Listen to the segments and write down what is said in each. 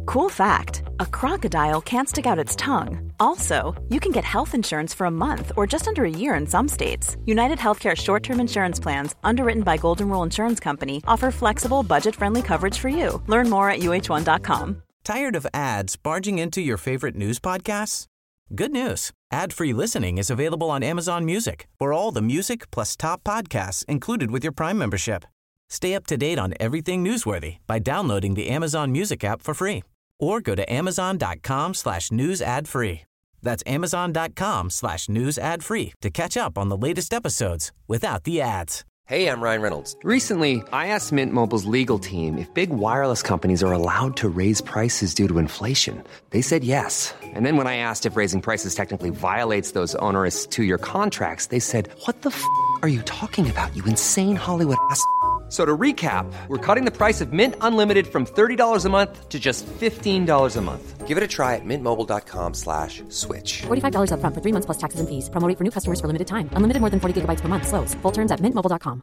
Cool fact, a crocodile can't stick out its tongue. Also, you can get health insurance for a month or just under a year in some states. United Healthcare short-term insurance plans, underwritten by Golden Rule Insurance Company, offer flexible, budget-friendly coverage for you. Learn more at uh1.com. Tired of ads barging into your favorite news podcasts? Good news. Ad-free listening is available on Amazon Music for all the music plus top podcasts included with your Prime membership. Stay up to date on everything newsworthy by downloading the Amazon Music app for free or go to amazon.com/news ad free. That's amazon.com/news ad free to catch up on the latest episodes without the ads. Hey, I'm Ryan Reynolds. Recently, I asked Mint Mobile's legal team if big wireless companies are allowed to raise prices due to inflation. They said yes. And then when I asked if raising prices technically violates those onerous two-year contracts, they said, "What the f*** are you talking about, you insane Hollywood ass?" So to recap, we're cutting the price of Mint Unlimited from $30 a month to just $15 a month. Give it a try at mintmobile.com/switch. $45 up front for 3 months plus taxes and fees. Promo rate for new customers for limited time. Unlimited more than 40 gigabytes per month. Slows full terms at mintmobile.com.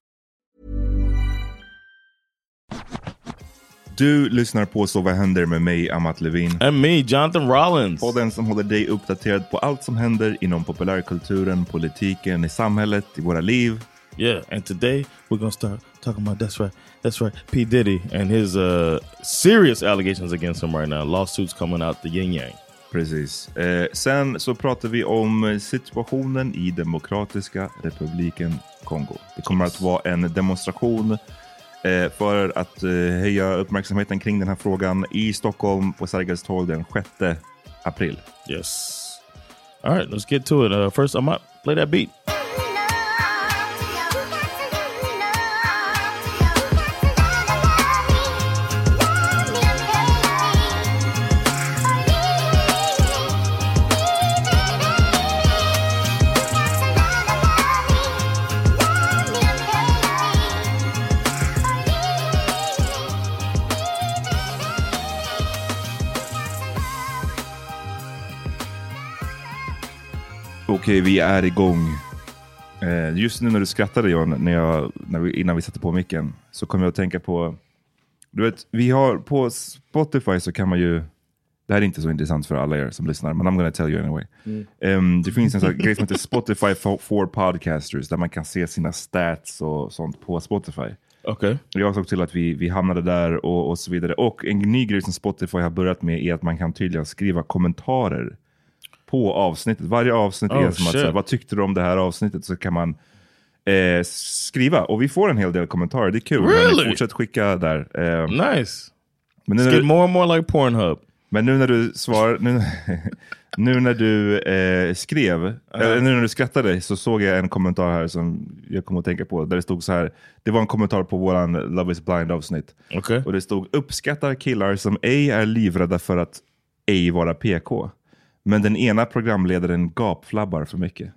Du lyssnar på Så vad händer med mig, Amat Levin. And me, Jonathan Rollins. Podden som håller dig uppdaterad på allt som händer inom populärkulturen, politiken, i samhället, i våra liv. Yeah, and today we're gonna start talking about that's right, P. Diddy and his serious allegations against him right now. Lawsuits coming out the yin yang. Precis. Sen så pratar vi om situationen i Demokratiska republiken Kongo. Det kommer att vara en demonstration för att höja uppmärksamheten kring den här frågan i Stockholm på Sergels torg den 6 april. Yes. All right, let's get to it. First, I might play that beat. Okej, vi är igång. Just nu när du skrattade, John, innan vi satte på micken, så kom jag att tänka på, du vet, vi har på Spotify så kan man ju, det här är inte så intressant för alla er som lyssnar, men I'm gonna tell you anyway. Det finns en sån grej som heter Spotify for Podcasters, där man kan se sina stats och sånt på Spotify. Okay. Jag såg till att vi hamnade där och så vidare. Och en ny grej som Spotify har börjat med är att man kan tydligen skriva kommentarer på avsnittet. Varje avsnitt är som att säga, vad tyckte du om det här avsnittet, så kan man skriva. Och vi får en hel del kommentarer. Det är kul. Really? Fortsätt skicka där. Nice. Men nu more and more like Pornhub. Men nu när du svarar, nu när du skrev, nu när du skrattade, så såg jag en kommentar här som jag kom att tänka på. Där det stod så här, det var en kommentar på våran Love is Blind avsnitt. Okay. Och det stod, uppskattar killar som ej är livrädda för att ej vara PK. Men den ena programledaren gapflabbar för mycket.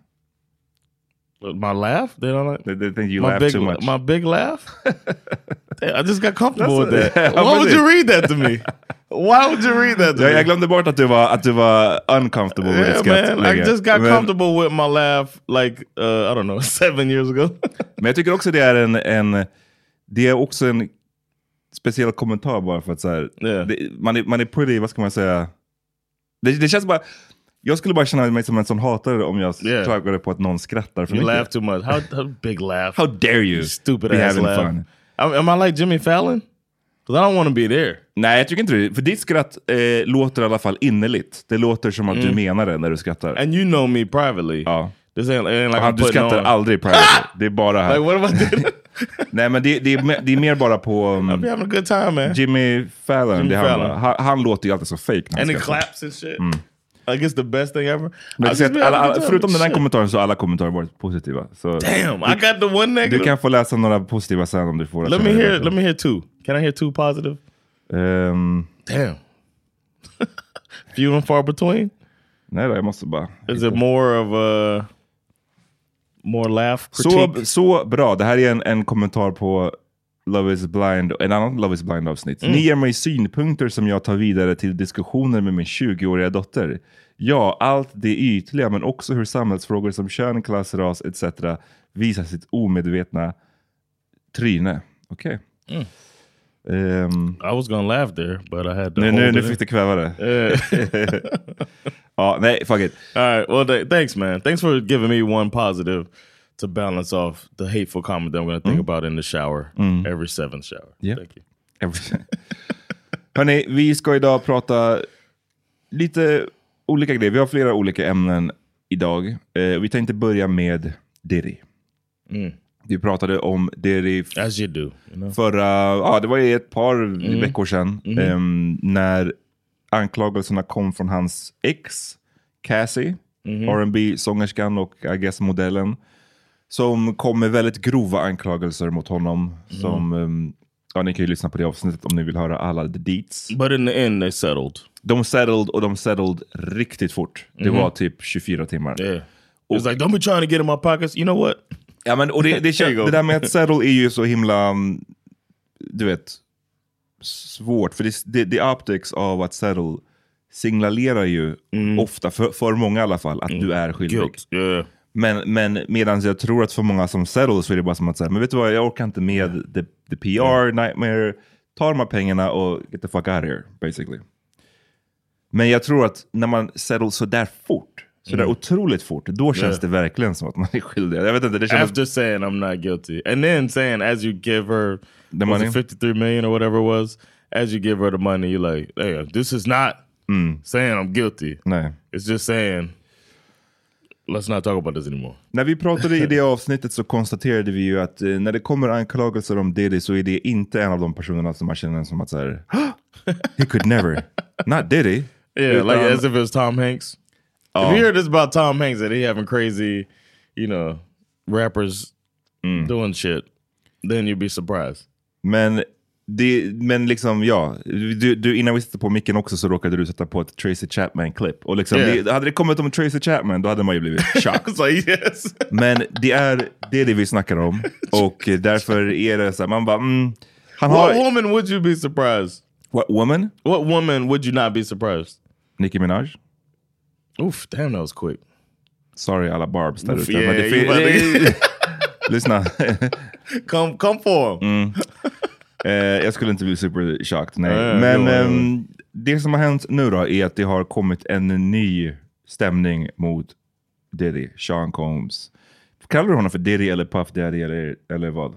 My laugh? They think you laugh too much. My big laugh? I just got comfortable with that. Why would you read that to me? Why would you read that to me? Jag glömde bort att du var uncomfortable with it. Man, I just got comfortable with my laugh like, I don't know, 7 years ago. Men jag tycker också det är också en speciell kommentar bara för att så här, man är pretty, vad ska man säga? Det känns bara, jag skulle bara känna mig som en sån hatare om jag klagade på att någon skrattar för mycket. You laugh too much. How big laugh? How dare you? Stupid ass laugh. Fun. Am I like Jimmy Fallon? Because I don't want to be there. Nej, jag tycker inte det. För ditt skratt låter i alla fall innerligt. Det låter som att du menar det när du skrattar. And you know me privately. Ja. This ain't like du skrattar aldrig privately. Det är bara här. Like what about that? Nej, men det är mer bara på I'll be having a good time, man. Jimmy Fallon. Han låter ju alltid så fake. And he claps and shit. Like it's the best thing ever. Förutom den här kommentaren så har alla kommentarer varit positiva. Så damn, I got the one negative. Du kan få läsa några positiva sen om du får det. Let me hear 2. Can I hear 2 positive? Damn. Few and far between? Nej då, jag måste bara. Is it more of a more laugh critique? Så bra. Det här är en kommentar på Love is Blind, en annan Love is Blind avsnitt. Ni ger mig synpunkter som jag tar vidare till diskussioner med min 20-åriga dotter. Ja, allt det ytliga, men också hur samhällsfrågor som kön, klass, ras etc. visar sitt omedvetna tryne. Okej. I was gonna laugh there, but I had to Nu fick du kväva det. Ja, nej, fuck it. All right, well, thanks, man. Thanks for giving me one positive to balance off the hateful comment that I'm going to think about in the shower. Every 7th shower. Yeah. Thank you. Hörrni, vi ska idag prata lite olika grejer. Vi har flera olika ämnen idag. Vi tänkte börja med Diddy. Vi pratade om Diddy as you do, you know? Förra, det var ett par veckor sedan när anklagelserna kom från hans ex Cassie, R&B-sångerskan och I guess modellen, som kom med väldigt grova anklagelser mot honom som ni kan ju lyssna på det avsnittet om ni vill höra alla the deets. But in the end they settled. De settled riktigt fort. Det var typ 24 timmar. Yeah. It's like, don't be trying to get in my pockets. You know what? Ja, men och det där med att settle är ju så himla, du vet, svårt. För det optics av att settle signalerar ju ofta, för många i alla fall, att du är skyldig. Yeah. Men medan jag tror att för många som settle så är det bara som att säga, men vet du vad, jag orkar inte med the PR nightmare, ta de här pengarna och get the fuck out of here, basically. Men jag tror att när man settle så där fort, så där otroligt fort, då känns det verkligen som att man är skyldig. Jag vet inte, det känns... After saying I'm not guilty, and then saying as you give her the money, 53 million or whatever it was, as you give her the money, you're like, hey, this is not saying I'm guilty. Nej. It's just saying, let's not talk about this anymore. När vi pratade i det avsnittet så konstaterade vi ju att när det kommer anklagelser om Diddy så är det inte en av de personerna som man känner som att så här, he could never, not Diddy. Yeah, like as if it was Tom Hanks. If you hear this about Tom Hanks that he having crazy, you know, rappers doing shit, then you'd be surprised. Men liksom, ja, du innan vi satte på micken också så råkade du sätta på ett Tracy Chapman-klipp. Och liksom, hade det kommit om Tracy Chapman, då hade man ju blivit chocked. Like, yes. Men det är det vi snackar om. Och därför är det så här, man bara, What woman would you be surprised? What woman? What woman would you not be surprised? Nicki Minaj? Oof, damn, that was quick. Sorry alla Barbs där ute. Yeah, lyssna. Come for him. Jag skulle inte bli super shocked, nej. Men det som har hänt nu då är att det har kommit en ny stämning mot Diddy, Sean Combs. Kallar du honom för Diddy eller Puff Daddy eller vad?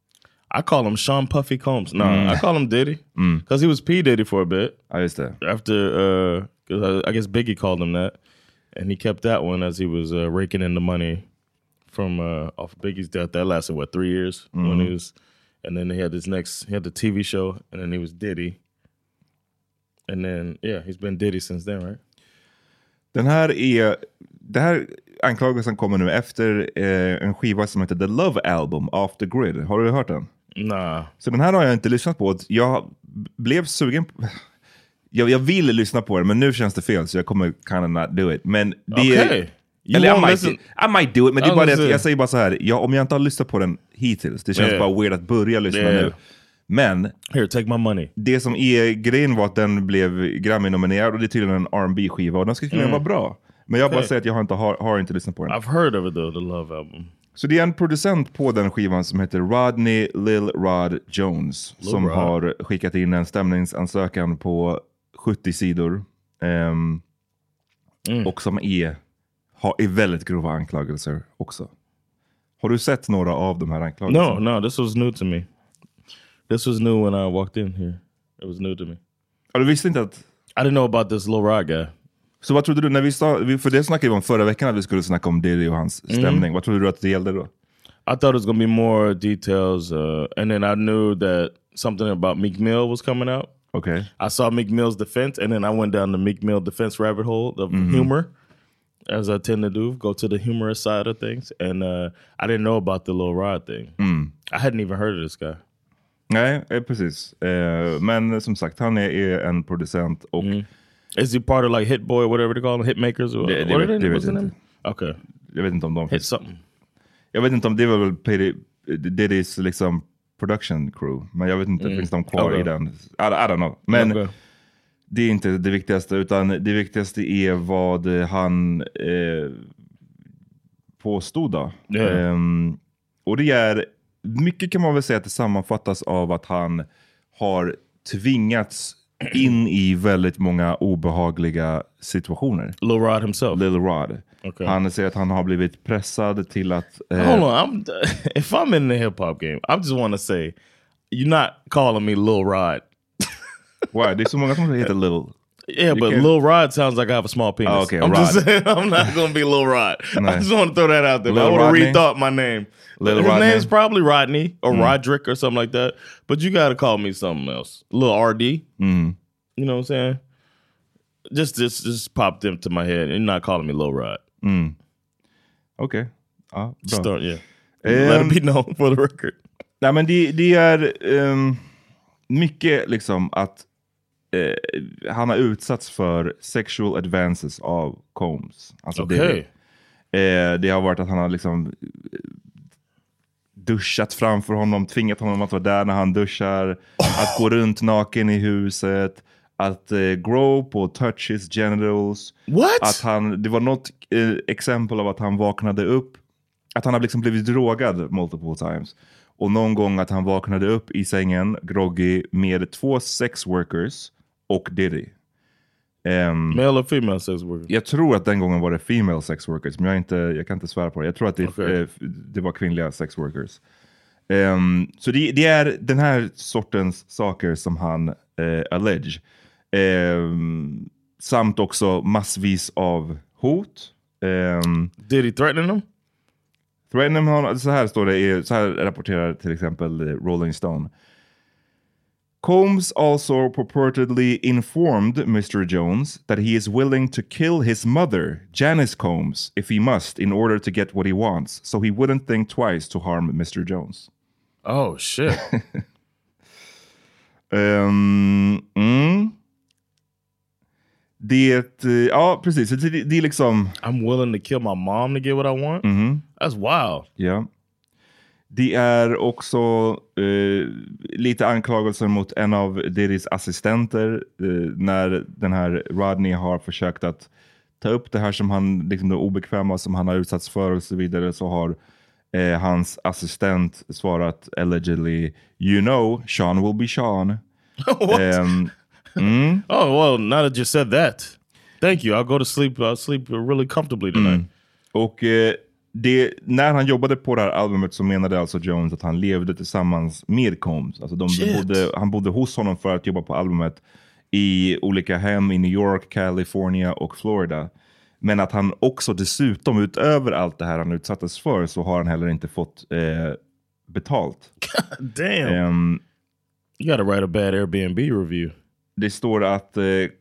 I call him Sean Puffy Combs. No, I call him Diddy. Because he was P. Diddy for a bit. Ja, just det. After, I guess Biggie called him that. And he kept that one as he was raking in the money from off Biggie's death. That lasted, 3 years? When he was... And then he had the TV show, and then he was Diddy. And then, he's been Diddy since then, right? Det här anklagelsen kommer nu efter en skiva som heter The Love Album, Off the Grid. Har du hört den? Nah. Så den här har jag inte lyssnat på. Jag blev sugen på... Jag ville lyssna på den, men nu känns det fel, så jag kommer kind of not do it. Men det är... Eller I might do it, men det är bara det, jag säger bara så här, om jag inte har lyssnat på den hittills, det känns bara weird att börja lyssna nu. Men here, take my money. Det som är grejen var att den blev Grammy-nominerad och det är tydligen en R&B-skiva och den ska vara bra. Men jag bara säger att jag har inte lyssnat på den. I've heard of it though, the Love Album. Så det är en producent på den skivan som heter Rodney Lil Rod Jones som har skickat in en stämningsansökan på 70 sidor och som är väldigt grova anklagelser också. Har du sett några av de här anklagelserna? No, this was new to me. This was new when I walked in here. It was new to me. Ja, du visste inte att... I didn't know about this Lil Rod guy. Så vad trodde du när för det snackade vi om förra veckan att vi skulle snacka om Diddy och hans stämning. Vad trodde du att det gällde då? I thought it was going to be more details and then I knew that something about Meek Mill was coming out. Okay. I saw Meek Mill's defense and then I went down the Meek Mill defense rabbit hole of humor. As I tend to do, go to the humorous side of things. And I didn't know about the Lil Rod thing. I hadn't even heard of this guy. Nej, precis. Men som sagt, han är en producent och... Is he part of like Hit Boy or whatever they call them? Hitmakers? Or, det vet jag inte. Okay. Jag vet inte om de finns. Hit something. Jag vet inte om det var väl Diddy's liksom production crew. Men jag vet inte, finns de kvar i den? I don't know. Men... Det är inte det viktigaste, utan det viktigaste är vad han påstod då. Och det är, mycket kan man väl säga att det sammanfattas av att han har tvingats in i väldigt många obehagliga situationer. Lil Rod himself? Lil Rod. Okay. Han säger att han har blivit pressad till att... Hold on, if I'm in the hip-hop game, I just want to say, you're not calling me Lil Rod. Why? Det är så många som heter Lil. Yeah, but Lil Rod sounds like I have a small penis. Oh, okay, I'm Rod. just saying, I'm not going to be Lil Rod. No. I just want to throw that out there. Lil I would have Rodney? rethought my name. Lil His Rodney? name's probably Rodney or Roderick or something like that. But you got to call me something else. Lil RD. Mm. You know what I'm saying? Just popped into my head. You're not calling me Lil Rod. Mm. Okej. Okay. Ja, bra. Start, yeah. Let it be known for the record. Nej, men det är mycket liksom att han har utsatts för sexual advances av Combs. Alltså Okay. Det har varit att han har liksom duschat framför honom, tvingat honom att vara där när han duschar, att gå runt naken i huset, att grope och touch his genitals. What? Att det var något exempel av att han vaknade upp, att han har liksom blivit drogad multiple times. Och någon gång att han vaknade upp i sängen, groggy, med 2 sex workers och Diddy. Male or female sex workers? Jag tror att den gången var det female sex workers, men jag kan inte svära på det. Jag tror att det var kvinnliga sex workers. Så det är den här sortens saker som han allege. Samt också massvis av hot. Did he threaten them? Så här står det, så här rapporterar till exempel Rolling Stone. Combs also purportedly informed Mr. Jones that he is willing to kill his mother, Janice Combs, if he must in order to get what he wants, so he wouldn't think twice to harm Mr. Jones. Oh, shit. Ja, precis. Det är liksom... I'm willing to kill my mom to get what I want? That's wild. Ja. Det är också lite anklagelser mot en av Diddys assistenter när den här Rodney har försökt att ta upp det här som han, liksom det obekväma som han har utsatts för och så vidare, så har hans assistent svarat allegedly, you know, Sean will be Sean. What? Oh, well, now that you said that, thank you. I'll go to sleep. I'll sleep really comfortably tonight. Och när han jobbade på det här albumet så menade alltså Jones att han levde tillsammans med Combs. Alltså han bodde hos honom för att jobba på albumet i olika hem i New York, California och Florida. Men att han också dessutom utöver allt det här han utsattes för så har han heller inte fått betalt. God damn. You gotta write a bad Airbnb review. Det står att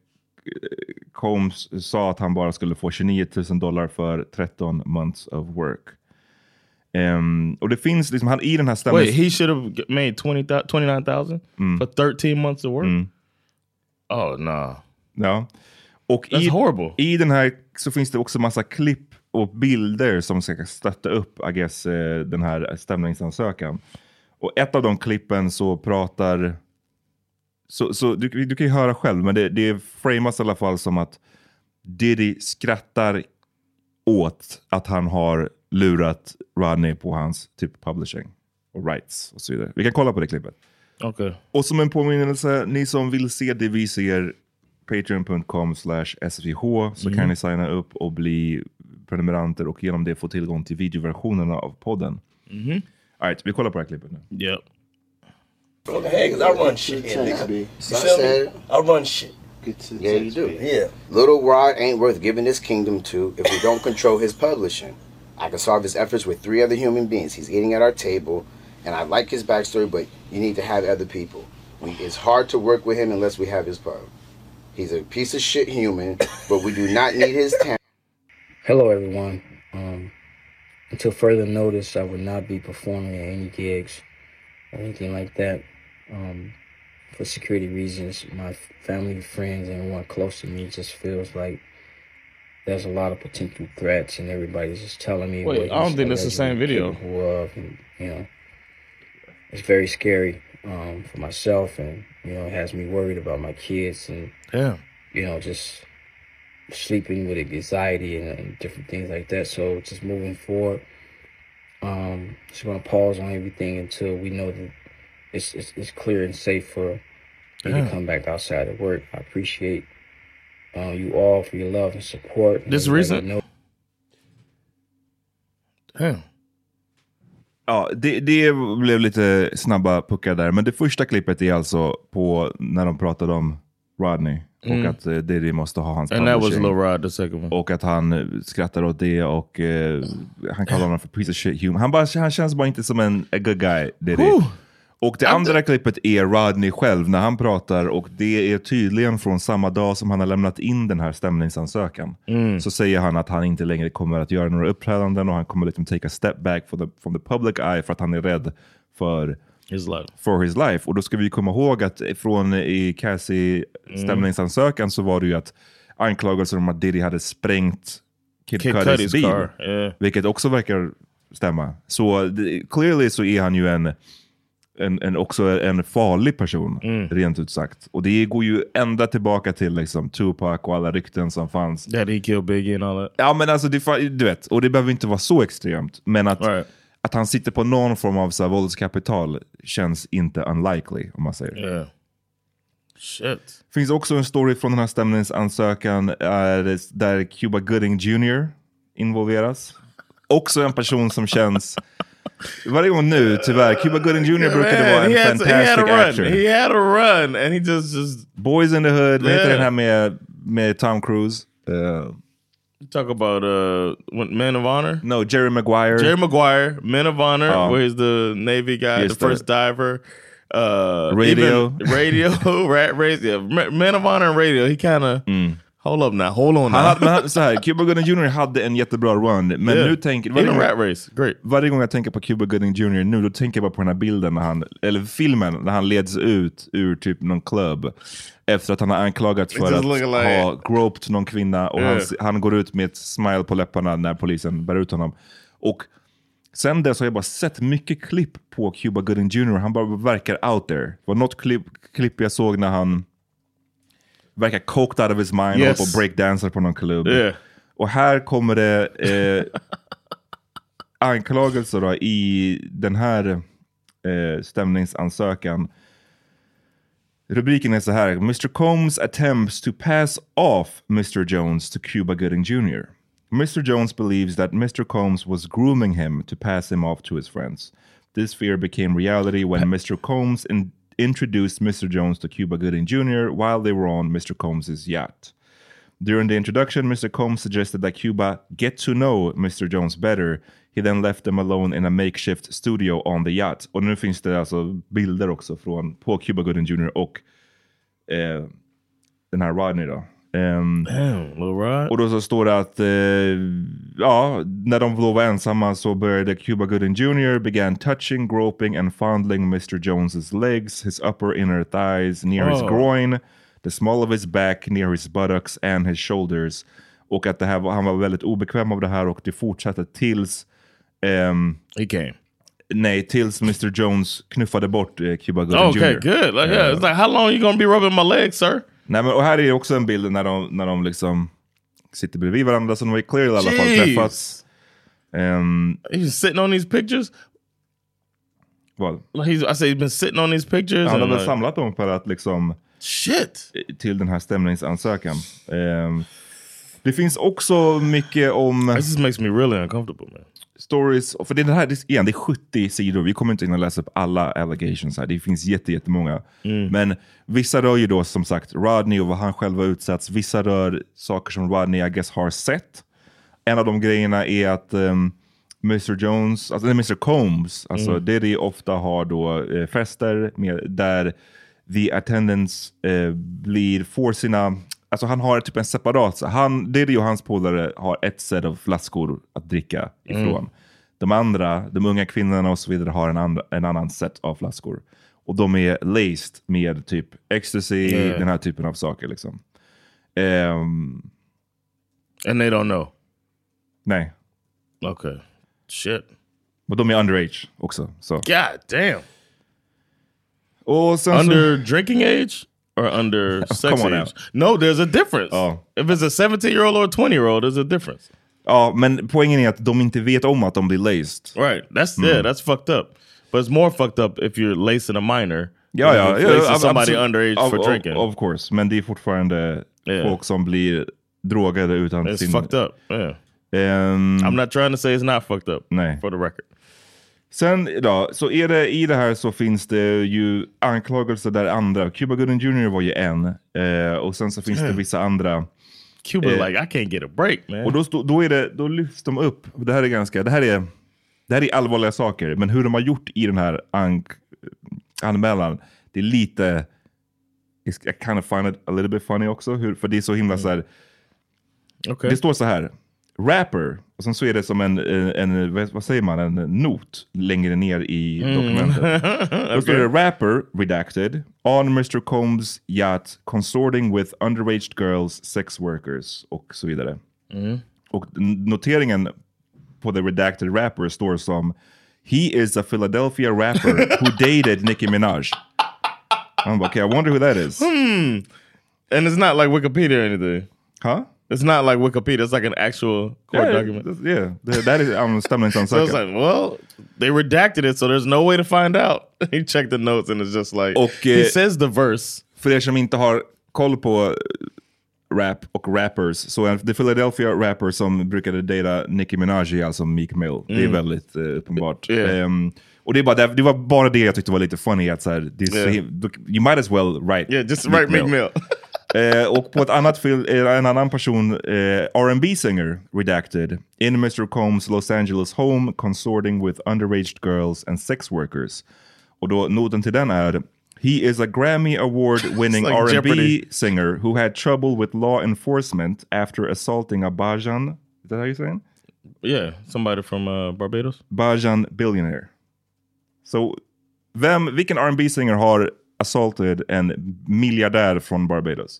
Combs sa att han bara skulle få $29,000 för 13 months of work. Och det finns liksom i den här stämmen... Wait, he should have made 29,000 for 13 months of work? Oh, no. Ja. Och that's horrible. I den här så finns det också massa klipp och bilder som ska stötta upp, I guess, den här stämningsansökan. Och ett av de klippen så pratar... Så du kan ju höra själv, men det framas i alla fall som att Diddy skrattar åt att han har lurat Rodney på hans typ publishing och rights och så vidare. Vi kan kolla på det klippet. Okay. Och som en påminnelse, ni som vill se det vi ser, patreon.com/svh, så kan ni signa upp och bli prenumeranter och genom det få tillgång till videoversionerna av podden. All right, vi kollar på det här klippet nu. Yep. What the heck? 'Cause I run shit here, nigga. You feel me? I run shit. Yeah, you do. Yeah. Little Rod ain't worth giving this kingdom to if we don't control his publishing. I can solve his efforts with 3 other human beings. He's eating at our table, and I like his backstory, but you need to have other people. It's hard to work with him unless we have his pub. He's a piece of shit human, but we do not need his talent. Hello, everyone. Until further notice, I would not be performing at any gigs or anything like that. For security reasons, my family, friends, and everyone close to me just feels like there's a lot of potential threats, and everybody's just telling me. Wait, I don't think that's the same video. And, you know, it's very scary for myself, and you know, it has me worried about my kids, and you know, just sleeping with anxiety and different things like that. So just moving forward, just gonna pause on everything until we know that it's clear and safe for me to come back outside of work. I appreciate you all for your love and support. This recent? Damn. Ja, det blev lite snabba puckar där. Men det första klippet är alltså på när de pratade om Rodney. Och att Diddy måste ha hans publishing. And that was Lil Rod, the second one. Och att han skrattar åt det och han kallar honom för piece of shit human. Han känns bara inte som a good guy, Diddy. Och det andra klippet är Rodney själv när han pratar, och det är tydligen från samma dag som han har lämnat in den här stämningsansökan. Så säger han att han inte längre kommer att göra några uppträdanden och han kommer liksom take a step back from the public eye för att han är rädd för his life. Och då ska vi komma ihåg att från i Cassie stämningsansökan så var det ju att anklagelser om att Diddy hade sprängt Kid Cudi's bil. Vilket också verkar stämma. Så clearly så är han ju också en farlig person, rent ut sagt. Och det går ju ända tillbaka till liksom Tupac och alla rykten som fanns. That he killed Biggie and all that. Ja, men alltså du vet, och det behöver inte vara så extremt, men att han sitter på någon form av så här våldskapital känns inte unlikely, om man säger. Shit. Finns också en story från den här stämningsansökan där Cuba Gooding Jr. involveras. Också en person som känns varje gång nu, tyvärr. Cuba Gooding Jr. brukade vara en fantastic actor. He had a run and he just Boys in the Hood, vad heter den här med Tom Cruise? You talk about Men of Honor? No, Jerry Maguire. Jerry Maguire, Men of Honor, where he's the Navy guy, the first diver. Radio. Radio. Men of Honor and Radio, he kind of... Hold on now. Så här, Cuba Gooding Jr. hade en jättebra run, men nu tänker varje gång jag tänker på Cuba Gooding Jr. nu, då tänker jag bara på den här bilden eller filmen när han leds ut ur typ någon klubb efter att han har anklagats för att ha groped någon kvinna, och han går ut med ett smile på läpparna när polisen bär ut honom. Och sen dess har jag bara sett mycket klipp på Cuba Gooding Jr. Han bara verkar out there. Det var något klipp jag såg när han verkar coked out of his mind och på breakdancer på någon klubb. Och här kommer det anklagelser då, i den här stämningsansökan. Rubriken är så här: Mr. Combs attempts to pass off Mr. Jones to Cuba Gooding Jr. Mr. Jones believes that Mr. Combs was grooming him to pass him off to his friends. This fear became reality when Mr. Combs introduced Mr. Jones to Cuba Gooding Jr. while they were on Mr. Combs' yacht. During the introduction, Mr. Combs suggested that Cuba get to know Mr. Jones better. He then left them alone in a makeshift studio on the yacht. Och nu finns det alltså bilder också på Cuba Gooding Jr. och den här Rodney då. Och då så står det att när de då var ensamma så började Cuba Gooding Jr. began touching, groping and fondling Mr. Jones's legs, his upper inner thighs, near his groin, the small of his back, near his buttocks and his shoulders. Och att han var väldigt obekväm av det här, och det fortsatte tills tills Mr. Jones knuffade bort Cuba Gooding Jr. Okay, good. It's like, how long are you gonna be rubbing my legs, sir? Nej, men och här är också en bild när de liksom sitter bredvid varandra, så de har clearly i alla fall träffats. He's sitting on these pictures? Vad? He's been sitting on these pictures? Han har väl samlat dem för att liksom... Shit! Till den här stämningsansökan. Det finns också mycket om... This just makes me really uncomfortable, man. Stories, för det är 70 sidor. Vi kommer inte in och läsa upp alla allegations här. Det finns jättemånga. Men vissa rör ju då som sagt Rodney och vad han själv har utsatts. Vissa rör saker som Rodney I guess har sett. En av de grejerna är att Mr. Combs, alltså det ofta har då fester där the attendants får sina... Alltså han har typ en separat... Diddy och hans polare har ett set av flaskor att dricka ifrån. De unga kvinnorna och så vidare har en annan set av flaskor. Och de är laced med typ ecstasy, den här typen av saker liksom. And they don't know? Nej. Okay. Shit. Men de är underage också. Så. God damn. Och sen under drinking age? Or under sex age? No, there's a difference. If it's a 17-year-old or a 20-year-old, there's a difference. Ja, men poängen är att de inte vet om att de blir laced. Right, that's fucked up. But it's more fucked up if you're lacing a minor Ja. Somebody underage for drinking. Of course. Men det är fortfarande folk som blir drogade utan it's sin... fucked up. I'm not trying to say it's not fucked up. Nej. For the record. Sen då, så är det i det här så finns det ju anklagelser där andra. Cuba Gooding Jr. var ju en. Och sen så finns det vissa andra. Cuba like, I can't get a break, man. Och då lyfts de upp. Det här är allvarliga saker. Men hur de har gjort i den här anmälan, det är lite... I kind of find it a little bit funny också. För det är så himla så här... Okay. Det står så här. Rapper. Och sen så är det som en vad säger man? En not längre ner i dokumentet. Då står det rapper redacted on Mr. Combs yacht consorting with underage girls, sex workers och så vidare. Och noteringen på the redacted rapper står som he is a Philadelphia rapper who dated Nicki Minaj. I'm like, okay, I wonder who that is. And it's not like Wikipedia or anything. Huh? It's not like Wikipedia. It's like an actual court document. Yeah, that is. I'm stumbling on So it's like, well, they redacted it, so there's no way to find out. He checked the notes, and it's just like he says the verse. För er som inte har koll på rap och rappers, så the Philadelphia rapper som brukade data Nicki Minaj, alltså Meek Mill. Det är väldigt uppenbart. Och det var bara det jag tyckte var lite funny att så här, you might as well write. Yeah, just write Meek Mill. Och på ett annat en annan person, R&B singer redacted in Mr. Combs Los Angeles home consorting with underage girls and sex workers. Och då noten till den är he is a Grammy award winning like R&B Jeopardy singer who had trouble with law enforcement after assaulting a Bajan. Is that how you saying? Yeah, somebody from Barbados. Bajan billionaire. So vilken R&B singer har assaulted en miljardär från Barbados?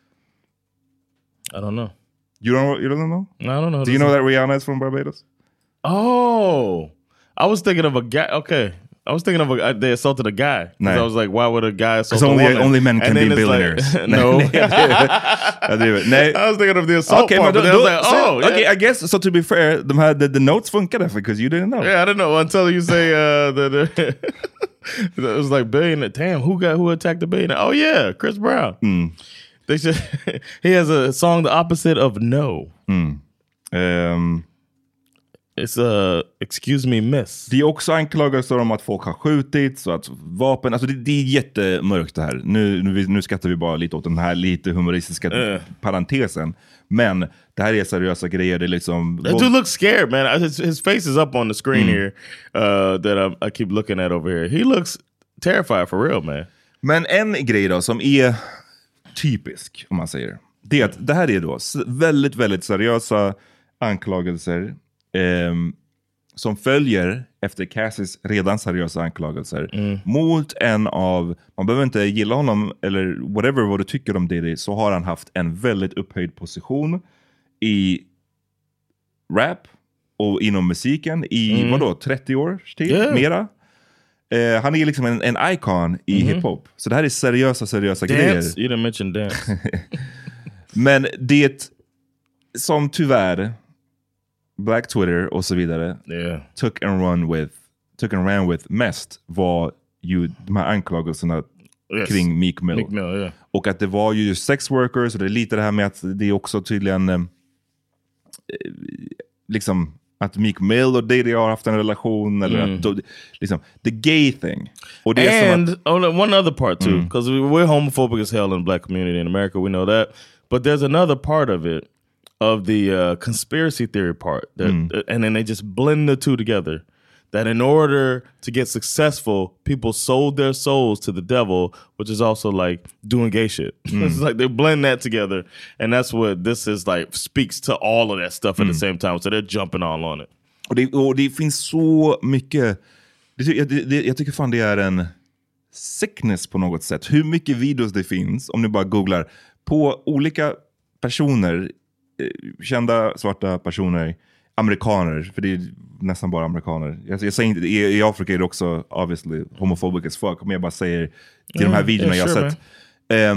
I don't know. You don't know? No, I don't know. Do you know that Rihanna is from Barbados? Oh, I was thinking of a guy. Okay, I was thinking of they assaulted a guy. No. I was like, why would a guy assault a woman? Only men can be billionaires. Like, no. I was thinking of the assault part, but I was like, okay, I guess, so to be fair, the notes funkade because you didn't know. Yeah, I didn't know until you say that it was like billionaire. Damn, who attacked the billionaire? Oh yeah, Chris Brown. They should, he has a song the opposite of no. It's excuse me miss. Det är också anklagelser om att folk har skjutit, så att vapen, alltså det är jättemörkt det här. Nu skrattar vi bara lite åt den här lite humoristiska parentesen. Men det här är seriösa grejer. Det är liksom... That dude looks scared, man. His face is up on the screen here that I keep looking at over here. He looks terrified for real, man. Men en grej då som är typisk, om man säger, det är att det här är då väldigt, väldigt seriösa anklagelser som följer efter Cassies redan seriösa anklagelser mot en av, man behöver inte gilla honom eller whatever vad du tycker om det, så har han haft en väldigt upphöjd position i rap och inom musiken i vadå, 30 års tid, mera. Han är liksom en icon i hiphop. Så det här är seriösa dance, grejer. You didn't mention dance. Men det som tyvärr Black Twitter och så vidare took and ran with mest var ju de här anklagelserna kring Meek Mill. Och att det var ju sex workers, och det är lite det här med att det är också tydligen liksom att Meek Mill och Diddy har haft en relation eller att liksom the gay thing. Och det är and one other part too, because we're homophobic as hell in the black community in America, we know that, but there's another part of it, of the conspiracy theory part, that, and then they just blend the two together. That in order to get successful, people sold their souls to the devil, which is also like doing gay shit. It's like they blend that together, and that's what this is like, speaks to all of that stuff at the same time. So they're jumping all on it. Och det finns så mycket. Jag tycker fan det är en sickness på något sätt. Hur mycket videos det finns, om ni bara googlar, på olika personer, kända svarta personer, amerikaner, för det är nästan bara amerikaner. Jag säger inte, i Afrika är det också obviously homophobic as fuck, men jag bara säger till de här videorna jag har sett.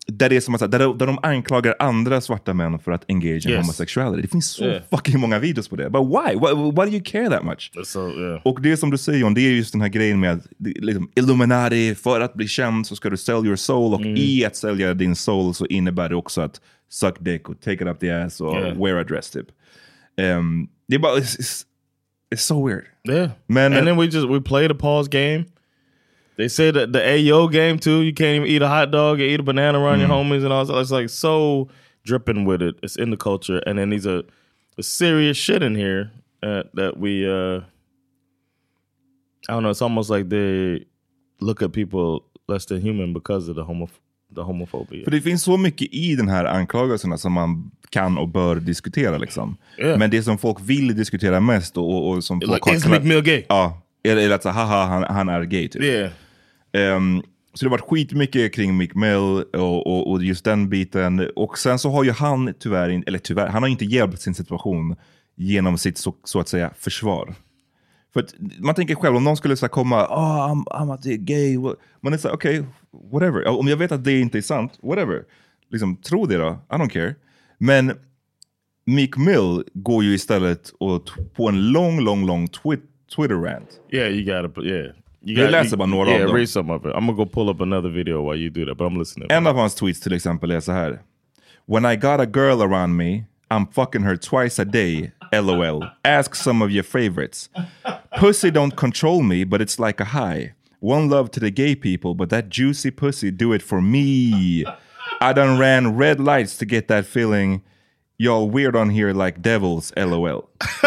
där det är som att, där de anklagar andra svarta män för att engage in homosexuality. Det finns så fucking många videos på det. But why? Why do you care that much? Och det som du säger, John, det är just den här grejen med att liksom, Illuminati, för att bli känd så ska du sell your soul. Och i att sälja din soul så innebär det också att suck dick och take it up the ass och wear a dress typ. Det är bara, it's so weird. Yeah. Men, and then we play the pause game. They say that the Ayo game too. You can't even eat a hot dog or eat a banana around your homies and all that. It's like so dripping with it. It's in the culture. And then these are serious shit in here that we, I don't know. It's almost like they look at people less than human because of the homophobia. För det finns så mycket i den här anklagelserna som man kan och bör diskutera liksom. Yeah. Men det som folk vill diskutera mest och som folk like, is Meek Mill gay? Ja, eller att haha han är gay typ. Yeah. Så det har varit skitmycket kring Meek Mill och just den biten. Och sen så har ju han tyvärr, han har inte hjälpt sin situation genom sitt så att säga försvar. För att man tänker själv, om någon skulle så komma, I'm att det är gay. Man är så okej, whatever. Om jag vet att det inte är sant, whatever. Liksom, tro det då, I don't care. Men Meek Mill går ju istället på en lång Twitter-rant. Yeah, you gotta, Jag läser bara några av dem. Read some of it. I'm gonna go pull up another video while you do that, but I'm listening. En av hans tweets till exempel är så här. When I got a girl around me, I'm fucking her twice a day, LOL. Ask some of your favorites. Pussy don't control me, but it's like a high. One love to the gay people, but that juicy pussy do it for me. I done ran red lights to get that feeling. Y'all weird on here like devils, LOL.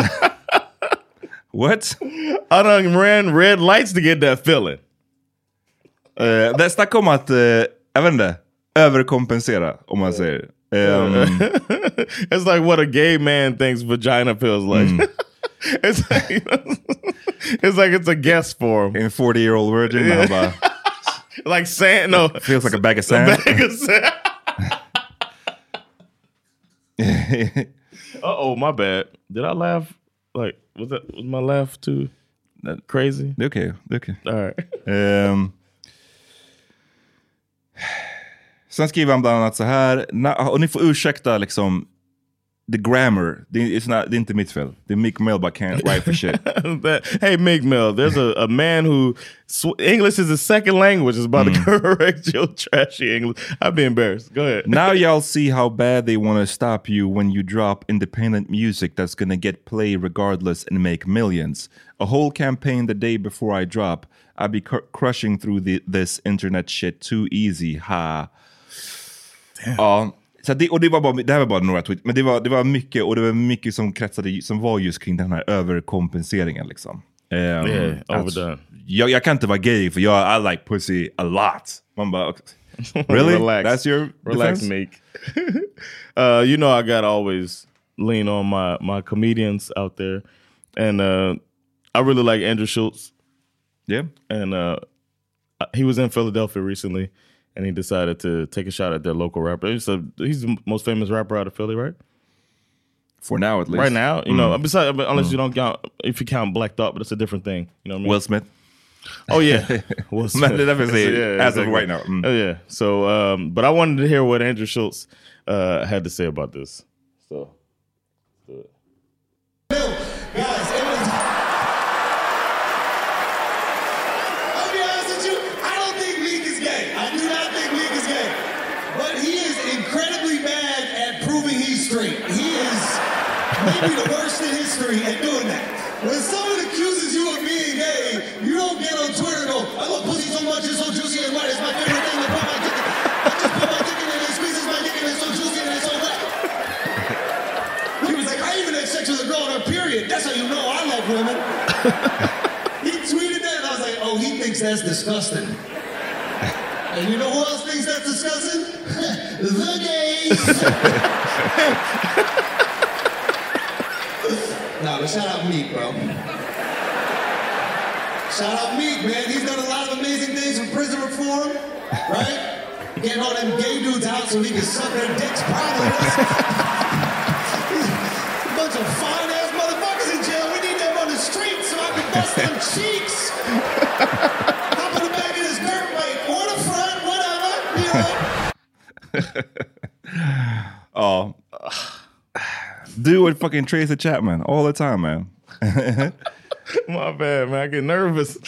What? I done ran red lights to get that feeling. Det snackar om att, jag vet inte, överkompensera om man säger. It's like what a gay man thinks vagina feels like. It's like it's a guess for him. In 40-year-old virgin. Yeah. Like sand. No, feels like a bag of sand. Uh-oh, my bad. Did I laugh? Like, was my laugh too crazy? Det är okej. All right. Sen skriver han bland annat så här, och ni får ursäkta liksom the grammar. Det är inte mitt fel. Det är Meek Mill, but can't write for shit. Hey, Meek Mill, there's a man who English is a second language is about to correct your trashy English. I'd be embarrassed. Go ahead. Now y'all see how bad they want to stop you when you drop independent music that's gonna get play regardless and make millions. A whole campaign the day before I drop. I'd be crushing through this internet shit too easy. Ha. Ja, så det här var bara några tweets, men det var mycket, och det var mycket som kretsade, som var just kring den här överkompenseringen liksom. Jag kan inte vara gay för I like pussy a lot. Man bara, really? Relax. That's your relax, defense? Meek. You know I gotta always lean on my comedians out there, and I really like Andrew Schultz. Yeah, and he was in Philadelphia recently. And he decided to take a shot at their local rapper. He's the most famous rapper out of Philly, right? For now, at least. Right now, you know. Besides, unless you don't count, if you count Black Thought, but it's a different thing. You know what I mean? Will Smith. Oh yeah, Will Smith. Man, definitely as of right now. Oh yeah. So, but I wanted to hear what Andrew Schultz had to say about this. So. Maybe the worst in history at doing that. When someone accuses you of being gay, you don't get on Twitter and go, I love pussy so much, it's so juicy and wet, it's my favorite thing to put my dick in. I just put my dick in and it squeezes my dick and it's so juicy and it's so wet. He was like, I even had sex with a girl on her period. That's how you know I love women. He tweeted that and I was like, oh, he thinks that's disgusting. And you know who else thinks that's disgusting? The gays. Nah, but shout out Meek, bro. Shout out Meek, man. He's done a lot of amazing things for prison reform, right? Getting all them gay dudes out so he can suck their dicks probably. A bunch of fine-ass motherfuckers in jail. We need them on the streets so I can bust them cheeks. Hop in the back of this dirt bike or the front, whatever, you know. Du och fucking Tracy Chapman all the time, man. My bad, man. I get nervous.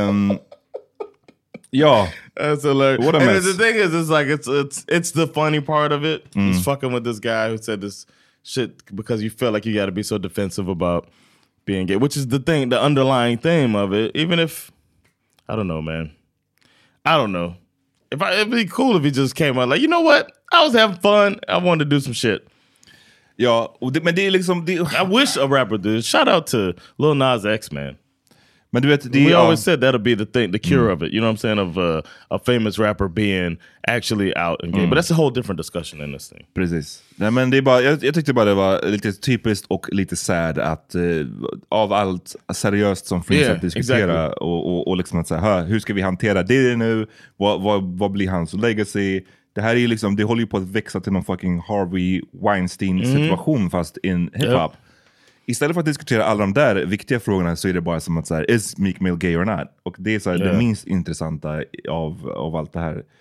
Yeah, that's hilarious. What a mess. And the thing is, it's like it's the funny part of it. He's fucking with this guy who said this shit because you feel like you got to be so defensive about being gay, which is the thing, the underlying theme of it. Even if I don't know, man. I don't know. It'd be cool if he just came out like, you know what? I was having fun. I wanted to do some shit. Ja, men det är liksom... I wish a rapper did. Shout out to Lil Nas X, man. Men du vet, we always said that'll be the thing, the cure of it. You know what I'm saying? Of a famous rapper being actually out and gay. But that's a whole different discussion in this thing. Precis. Nej, men det är bara, jag tyckte bara det var lite typiskt och lite sad att av allt seriöst som finns att diskutera exactly. och liksom att säga, hur ska vi hantera det nu? Vad blir hans legacy? Det här är ju liksom, det håller ju på att växa till någon fucking Harvey Weinstein situation fast in hiphop. Yep. Istället för att diskutera alla de där viktiga frågorna så är det bara som att så här, is Meek Mill gay or not? Och det är så här, det minst intressanta av allt det här.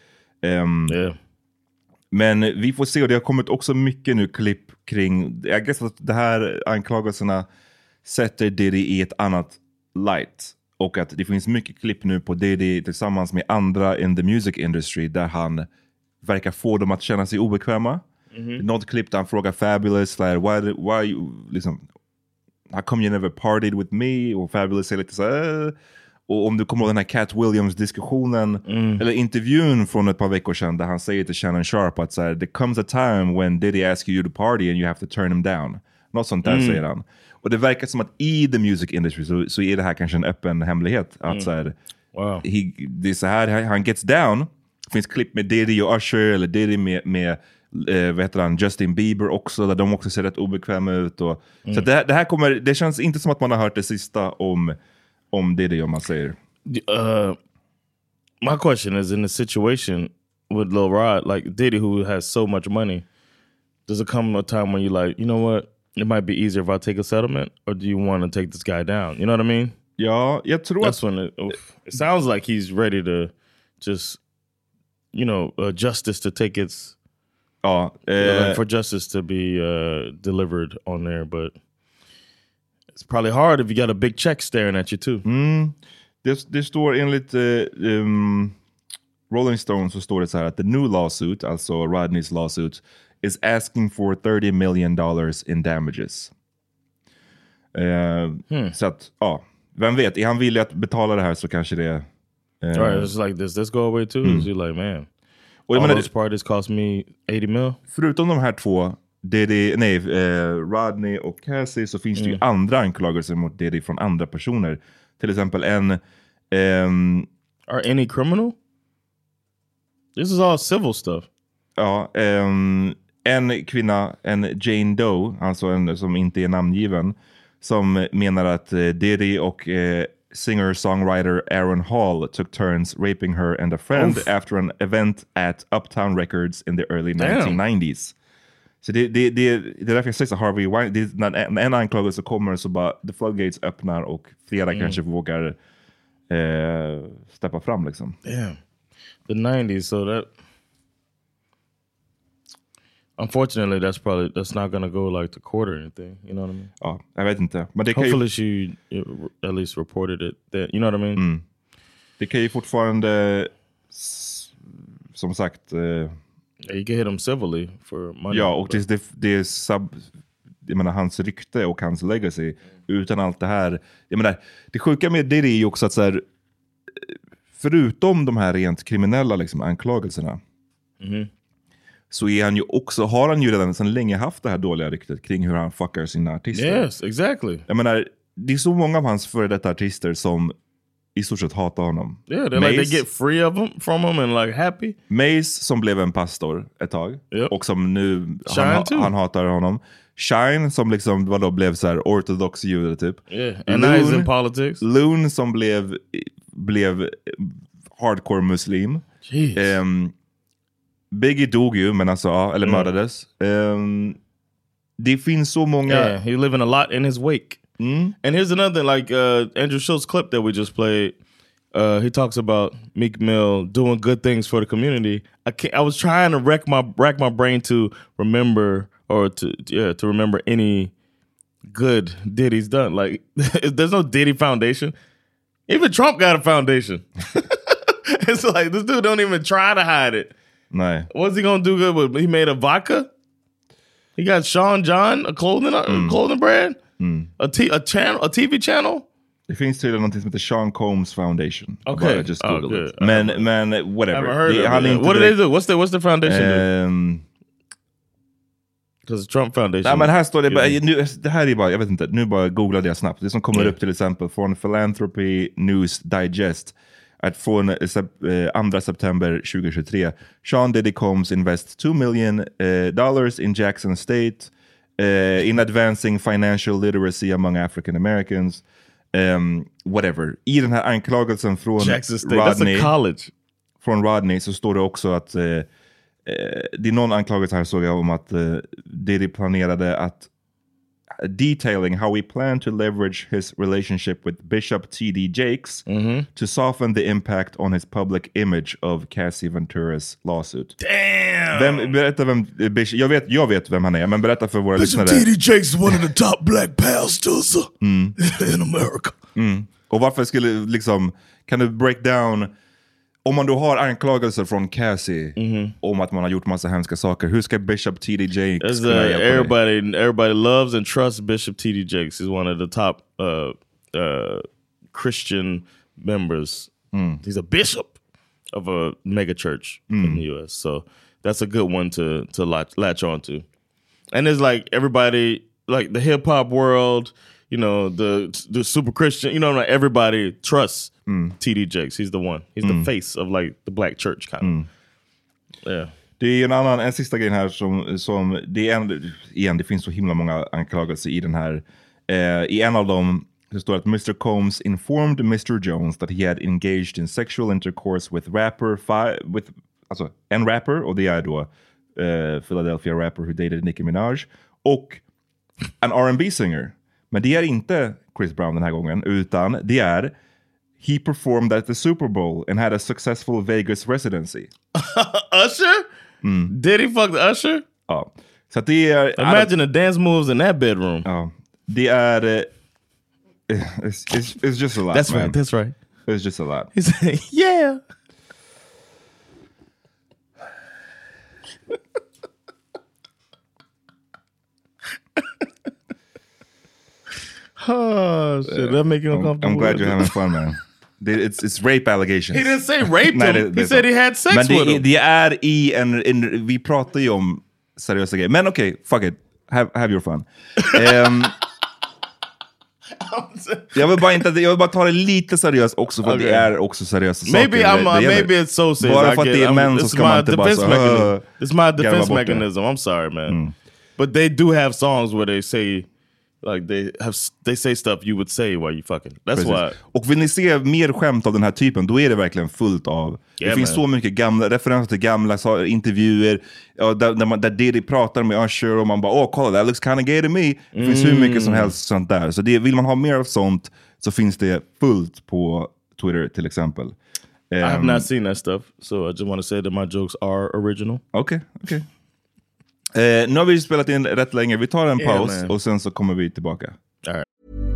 Men vi får se, och det har kommit också mycket nu klipp kring, jag guess att det här anklagelserna sätter Diddy i ett annat light. Och att det finns mycket klipp nu på Diddy tillsammans med andra in the music industry där han verkar få dem att känna sig obekväma. Något klipp där han frågar Fabulous like, why liksom, how come you never partied with me? Och Fabulous säger lite så här, och om du kommer ihåg den här Cat Williams diskussionen eller intervjun från ett par veckor sedan där han säger till Shannon Sharp att så här, there comes a time when Diddy asks you to party and you have to turn him down. Något sånt där säger han. Och det verkar som att i the music industry så är det här kanske en öppen hemlighet att så här, det är så här han gets down. Det finns klipp med Diddy och Usher eller Diddy med vad heter han, Justin Bieber också, där de också ser rätt obekväma ut och, så det här kommer, det känns inte som att man har hört det sista om Diddy, om man säger. My question is, in the situation with Lil Rod, like Diddy who has so much money, does it come a time when you like, you know what, it might be easier if I take a settlement, or do you want to take this guy down? You know what I mean? Ja, jag tror that's when it sounds like he's ready to just, you know, justice to take its like for justice to be delivered on there, but it's probably hard if you got a big check staring at you too. Det står enligt Rolling Stone, så står det så här att the new lawsuit, alltså Rodney's lawsuit, is asking for $30 million in damages. Så att, vem vet, är han villig att betala det här så kanske det... Right, it's like this go away too. Is he like, man, och all those parties cost me 80 mil? Förutom de här två, Rodney och Cassie, så finns det ju andra anklagelser mot Diddy från andra personer. Till exempel Are any criminal? This is all civil stuff. Ja, en kvinna, en Jane Doe, alltså en som inte är namngiven, som menar att Diddy och singer-songwriter Aaron Hall took turns raping her and a friend after an event at Uptown Records in the early 1990s. Så det är därför jag säger så Harvey Weinstein, när en anklagelse kommer så bara the floodgates öppnar och flera kanske vågar steppa fram liksom. Damn. The 90s, so that unfortunately that's not gonna go like to court or anything, you know what I mean? Ja, jag vet inte. Men det hopefully she at least reported it, that, you know what I mean? Det kan ju fortfarande som sagt you can hit him civilly for money. Ja, och det är jag menar, hans rykte och hans legacy utan allt det här. Jag menar, det sjuka med det är ju också att så här, förutom de här rent kriminella liksom, anklagelserna så är han ju också, har han ju redan sedan länge haft det här dåliga ryktet kring hur han fuckar sina artister. Yes, exactly. Jag menar, det är så många av hans före detta artister som i stort sett hatar honom. Yeah, like they get free of him, from him and like happy. Mace som blev en pastor ett tag och som nu han hatar honom. Shine som liksom blev så här ortodox jude typ. Yeah, and now he's in politics. Loon som blev hardcore muslim. Biggie dog ju, men alltså eller mördades. Det finns så många. Yeah, he living a lot in his wake. And here's another thing, like Andrew Schultz clip that we just played. He talks about Meek Mill doing good things for the community. I was trying to rack my brain to remember or to remember any good Diddy's done. Like, there's no Diddy Foundation. Even Trump got a foundation. It's like, this dude don't even try to hide it. Nej. What's he gonna do good with? He made a vodka. He got Sean John, a clothing brand, a TV channel. Det finns tydligen någonting som heter Sean Combs Foundation. Okay, just Google it. Men whatever. I've heard of it. What do they do? What's the foundation? Because Trump Foundation. Nej, men här står det bara, det här är bara, jag vet inte, nu bara googlade jag snabbt. Det som kommer upp till exempel från Philanthropy News Digest att från 2 september 2023. Sean Diddy Combs invests $2 million in Jackson State in advancing financial literacy among African Americans. Whatever. I den här anklagelsen från Jackson State, Rodney, that's a college. Från Rodney så står det också att det är någon anklagelse här såg jag om att Diddy planerade att detailing how he planned to leverage his relationship with Bishop T.D. Jakes to soften the impact on his public image of Cassie Ventura's lawsuit. Damn! Berätta vem Bishop, jag vet vem han är, men berätta för våra Bishop lyssnare. T.D. Jakes is one of the top black pastors in America. Och varför skulle liksom, kan du break down, om man då har anklagelser från Cassie om att man har gjort massa hemska saker, hur ska Bishop T.D. Jakes kunna hjälpa dig? Everybody loves and trusts Bishop T.D. Jakes. He's one of the top Christian members. He's a bishop of a mega church in the U.S. So that's a good one to latch on to. And it's like everybody, like the hip hop world, you know, the super Christian, you know, like everybody trusts T.D. Jakes. He's the one. He's the face of like the black church kind of. Yeah. Det är en sista grej här som det är det finns så himla många anklagelser i den här. I en av dem det står att Mr. Combs informed Mr. Jones that he had engaged in sexual intercourse with en rapper, och det är då Philadelphia rapper who dated Nicki Minaj, och en R&B singer. Men det är inte Chris Brown den här gången, utan det är he performed at the Super Bowl and had a successful Vegas residency. Usher? Did he fuck the Usher? Ja. Så att det är... Imagine the dance moves in that bedroom. Ja. Det är... It's just a lot, That's man. right, that's right. It's just a lot. He said, yeah. Oh, shit. That make you uncomfortable? I'm glad you're having fun, man. It's rape allegations. He didn't say rape him. He said he had sex with him. Det är i en... Vi pratar ju om seriösa grejer. Men okej, fuck it. Have your fun. Jag vill bara ta det lite seriöst också, för det är också seriösa saker. Maybe it's so serious. Bara för att det är män så ska man inte bara så... It's my defense mechanism. I'm sorry, man. But they do have songs where they say... Like they say stuff you would say while you fucking. That's why. Och vill ni se mer skämt av den här typen, då är det verkligen fullt av. Det finns så mycket gamla referenser till gamla intervjuer där Diddy pratar med Usher och man bara kolla, that looks kind of gay to me. Det finns hur mycket som helst sånt där. Så vill man ha mer av sånt så finns det fullt på Twitter till exempel. I have not seen that stuff, so I just want to say that my jokes are original. Okay. Nu har vi spelat in rätt länge. Vi tar en paus och sen så kommer vi tillbaka. All right.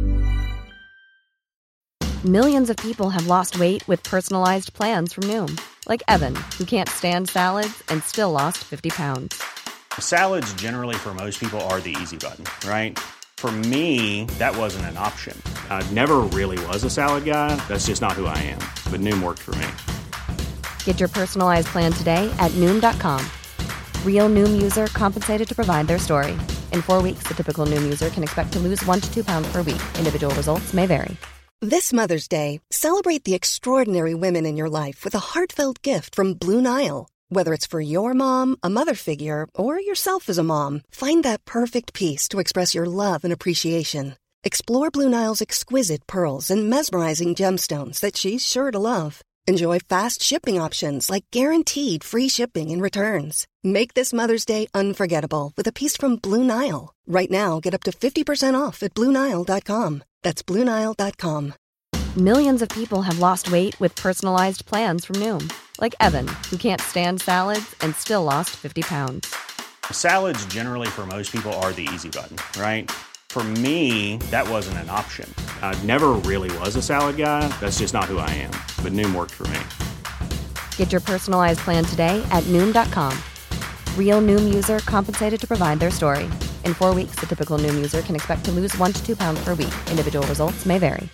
Millions of people have lost weight with personalized plans from Noom. Like Evan, who can't stand salads and still lost 50 pounds. Salads generally for most people are the easy button, right? For me, that wasn't an option. I never really was a salad guy. That's just not who I am. But Noom worked for me. Get your personalized plan today at Noom.com. Real Noom user compensated to provide their story. In 4 weeks, the typical Noom user can expect to lose 1 to 2 pounds per week. Individual results may vary. This Mother's Day, celebrate the extraordinary women in your life with a heartfelt gift from Blue Nile. Whether it's for your mom, a mother figure, or yourself as a mom, find that perfect piece to express your love and appreciation. Explore Blue Nile's exquisite pearls and mesmerizing gemstones that she's sure to love. Enjoy fast shipping options like guaranteed free shipping and returns. Make this Mother's Day unforgettable with a piece from Blue Nile. Right now, get up to 50% off at BlueNile.com. That's BlueNile.com. Millions of people have lost weight with personalized plans from Noom. Like Evan, who can't stand salads and still lost 50 pounds. Salads generally for most people are the easy button, right? For me, that wasn't an option. I never really was a salad guy. That's just not who I am. But Noom worked for me. Get your personalized plan today at Noom.com. Real Noom user compensated to provide their story. In 4 weeks, the typical Noom user can expect to lose 1 to 2 pounds per week. Individual results may vary.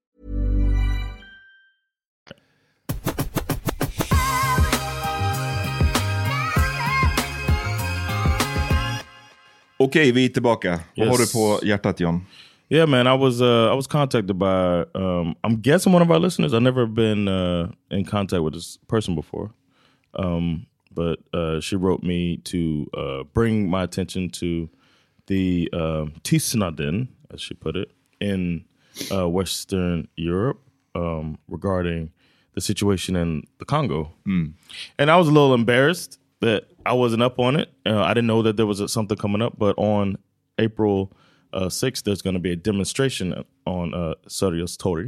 Okej, vi är tillbaka. Vad har du på hjärtat, John? Yeah, man, I was contacted by I'm guessing one of our listeners. I've never been in contact with this person before, but she wrote me to bring my attention to the tystnaden, as she put it, in Western Europe regarding the situation in the Congo. And I was a little embarrassed that I wasn't up on it. I didn't know that there was something coming up, but on April 6th, there's going to be a demonstration on Sergels Torg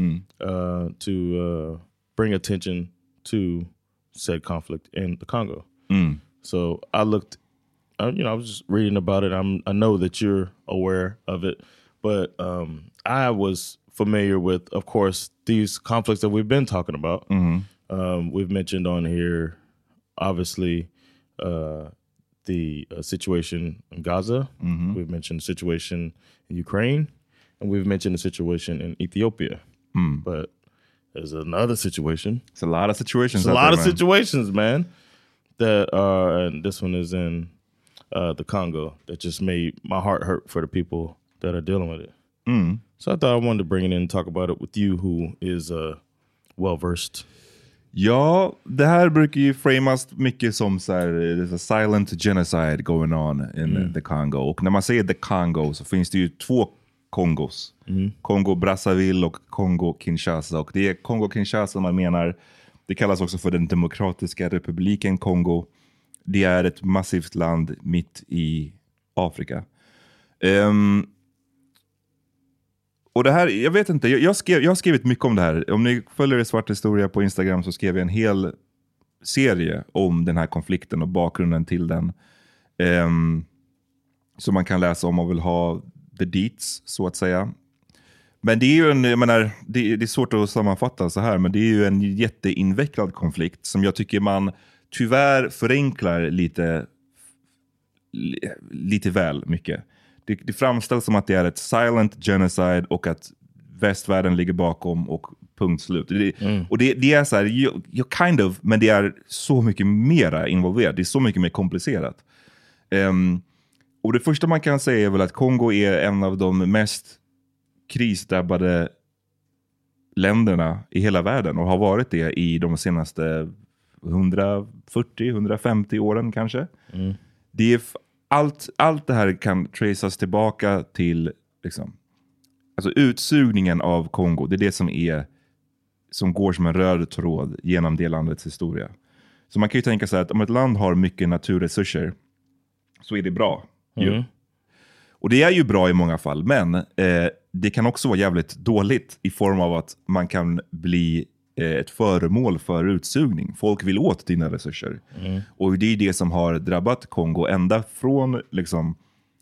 to bring attention to said conflict in the Congo. So I looked, I was just reading about it. I know that you're aware of it, but I was familiar with, of course, these conflicts that we've been talking about. We've mentioned on here, obviously, the situation in Gaza. We've mentioned the situation in Ukraine, and we've mentioned the situation in Ethiopia. But there's another situation. It's a lot of situations. It's a lot of situations, man. That are, and this one is in the Congo. That just made my heart hurt for the people that are dealing with it. So I thought I wanted to bring it in and talk about it with you, who is well versed. Ja, det här brukar ju framas mycket som så här, there's a silent genocide going on in the Congo. Och när man säger the Congo så finns det ju 2 Kongos. Kongo Brazzaville och Kongo Kinshasa. Och det är Kongo Kinshasa man menar, det kallas också för den demokratiska republiken Kongo. Det är ett massivt land mitt i Afrika. Och det här, jag vet inte, jag har skrivit mycket om det här. Om ni följer Svart historia på Instagram så skrev jag en hel serie om den här konflikten och bakgrunden till den. Som man kan läsa om och vill ha the deets, så att säga. Men det är ju en, jag menar, det är svårt att sammanfatta så här, men det är ju en jätteinvecklad konflikt som jag tycker man tyvärr förenklar lite väl mycket. Det framställs som att det är ett silent genocide och att västvärlden ligger bakom och punkt slut. Och det är så här, you kind of, men det är så mycket mera involverat. Det är så mycket mer komplicerat. Och det första man kan säga är väl att Kongo är en av de mest krisdrabbade länderna i hela världen och har varit det i de senaste 140-150 åren kanske. Det är allt det här kan traceas tillbaka till liksom, alltså utsugningen av Kongo. Det är det som går som en röd tråd genom det landets historia. Så man kan ju tänka sig att om ett land har mycket naturresurser så är det bra. Och det är ju bra i många fall, men det kan också vara jävligt dåligt i form av att man kan bli ett föremål för utsugning. Folk vill åt dina resurser. Och det är det som har drabbat Kongo ända från liksom,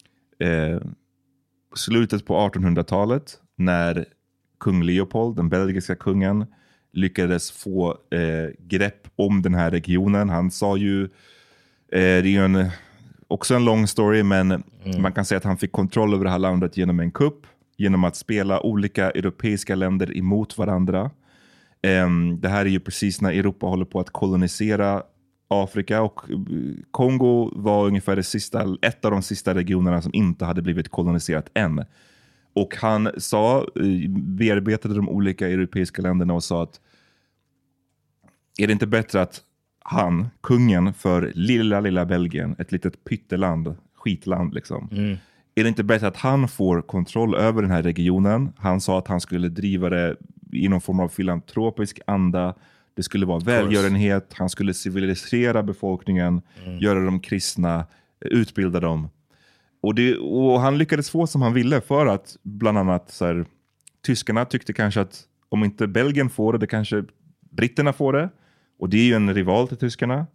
slutet på 1800-talet när kung Leopold, den belgiska kungen, lyckades få grepp om den här regionen. Han sa ju, det är ju också en lång story, men man kan säga att han fick kontroll över det här landet genom en kupp, genom att spela olika europeiska länder emot varandra. Det här är ju precis när Europa håller på att kolonisera Afrika, och Kongo var ungefär ett av de sista regionerna som inte hade blivit koloniserat än. Och han bearbetade de olika europeiska länderna och sa att är det inte bättre att han, kungen för lilla Belgien, ett litet pytteland, skitland liksom. Är det inte bättre att han får kontroll över den här regionen? Han sa att han skulle driva det i någon form av filantropisk anda. Det skulle vara välgörenhet. Han skulle civilisera befolkningen, göra dem kristna, utbilda dem. Och han lyckades få som han ville, för att bland annat så här, tyskarna tyckte kanske att om inte Belgien får det kanske britterna får det. Och det är ju en rival till tyskarna.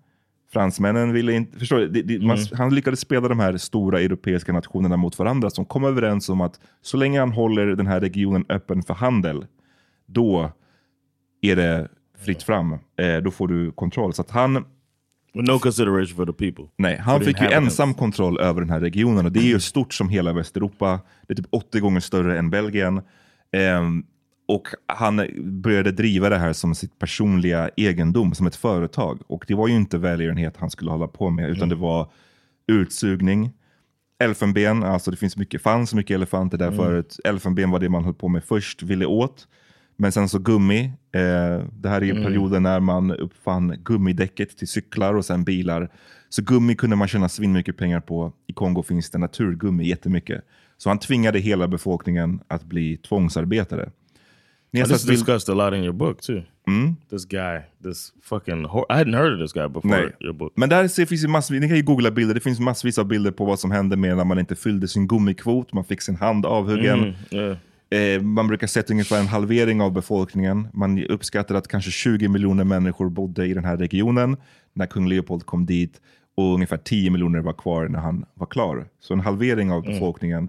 Fransmännen ville inte, förstår du, han lyckades spela de här stora europeiska nationerna mot varandra som kom överens om att så länge han håller den här regionen öppen för handel, då är det fritt fram. Då får du kontroll. Så att han... With no consideration for the people. Nej, han fick ju ensam kontroll över den här regionen och det är ju stort som hela Västeuropa. Det är typ 80 gånger större än Belgien. Och han började driva det här som sitt personliga egendom, som ett företag. Och det var ju inte välgörenhet han skulle hålla på med, utan det var utsugning. Elfenben, alltså det fanns mycket elefanter där förut. Elfenben var det man höll på med först, ville åt. Men sen så gummi. Det här är ju perioden när man uppfann gummidäcket till cyklar och sen bilar. Så gummi kunde man tjäna svin mycket pengar på. I Kongo finns det naturgummi jättemycket. Så han tvingade hela befolkningen att bli tvångsarbetare. This is discussed a lot in your book too. This guy, this fucking... I hadn't heard of this guy before your book. Men där finns ju massvis, ni kan ju googla bilder. Det finns massvis av bilder på vad som hände med när man inte fyllde sin gummikvot. Man fick sin hand avhuggen. Man brukar sätta ungefär en halvering av befolkningen. Man uppskattar att kanske 20 miljoner människor bodde i den här regionen när kung Leopold kom dit. Och ungefär 10 miljoner var kvar när han var klar. Så en halvering av befolkningen.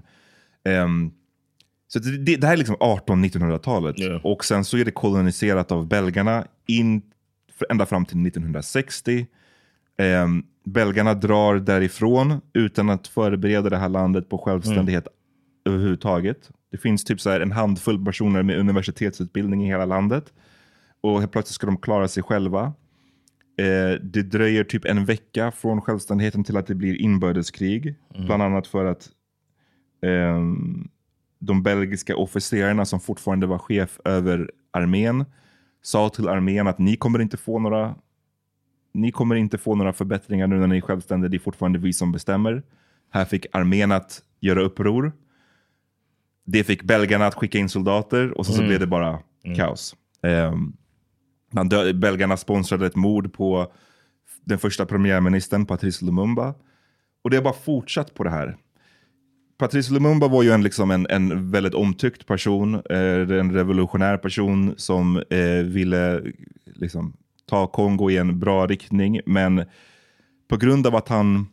Så det här är liksom 1800-1900-talet. Och sen så är det koloniserat av belgarna ända fram till 1960. Belgarna drar därifrån utan att förbereda det här landet på självständighet överhuvudtaget. Det finns typ så här en handfull personer med universitetsutbildning i hela landet. Och helt plötsligt ska de klara sig själva. Det dröjer typ en vecka från självständigheten till att det blir inbördeskrig. Bland annat för att de belgiska officerarna som fortfarande var chef över armén sa till armén att ni kommer inte få några förbättringar nu när ni är självständiga. Det är fortfarande vi som bestämmer. Här fick armén att göra uppror. Det fick belgarna att skicka in soldater och så blev det bara kaos. Belgarna sponsrade ett mord på den första premiärministern Patrice Lumumba. Och det har bara fortsatt på det här. Patrice Lumumba var ju en väldigt omtyckt person. En revolutionär person som ville liksom ta Kongo i en bra riktning. Men på grund av att han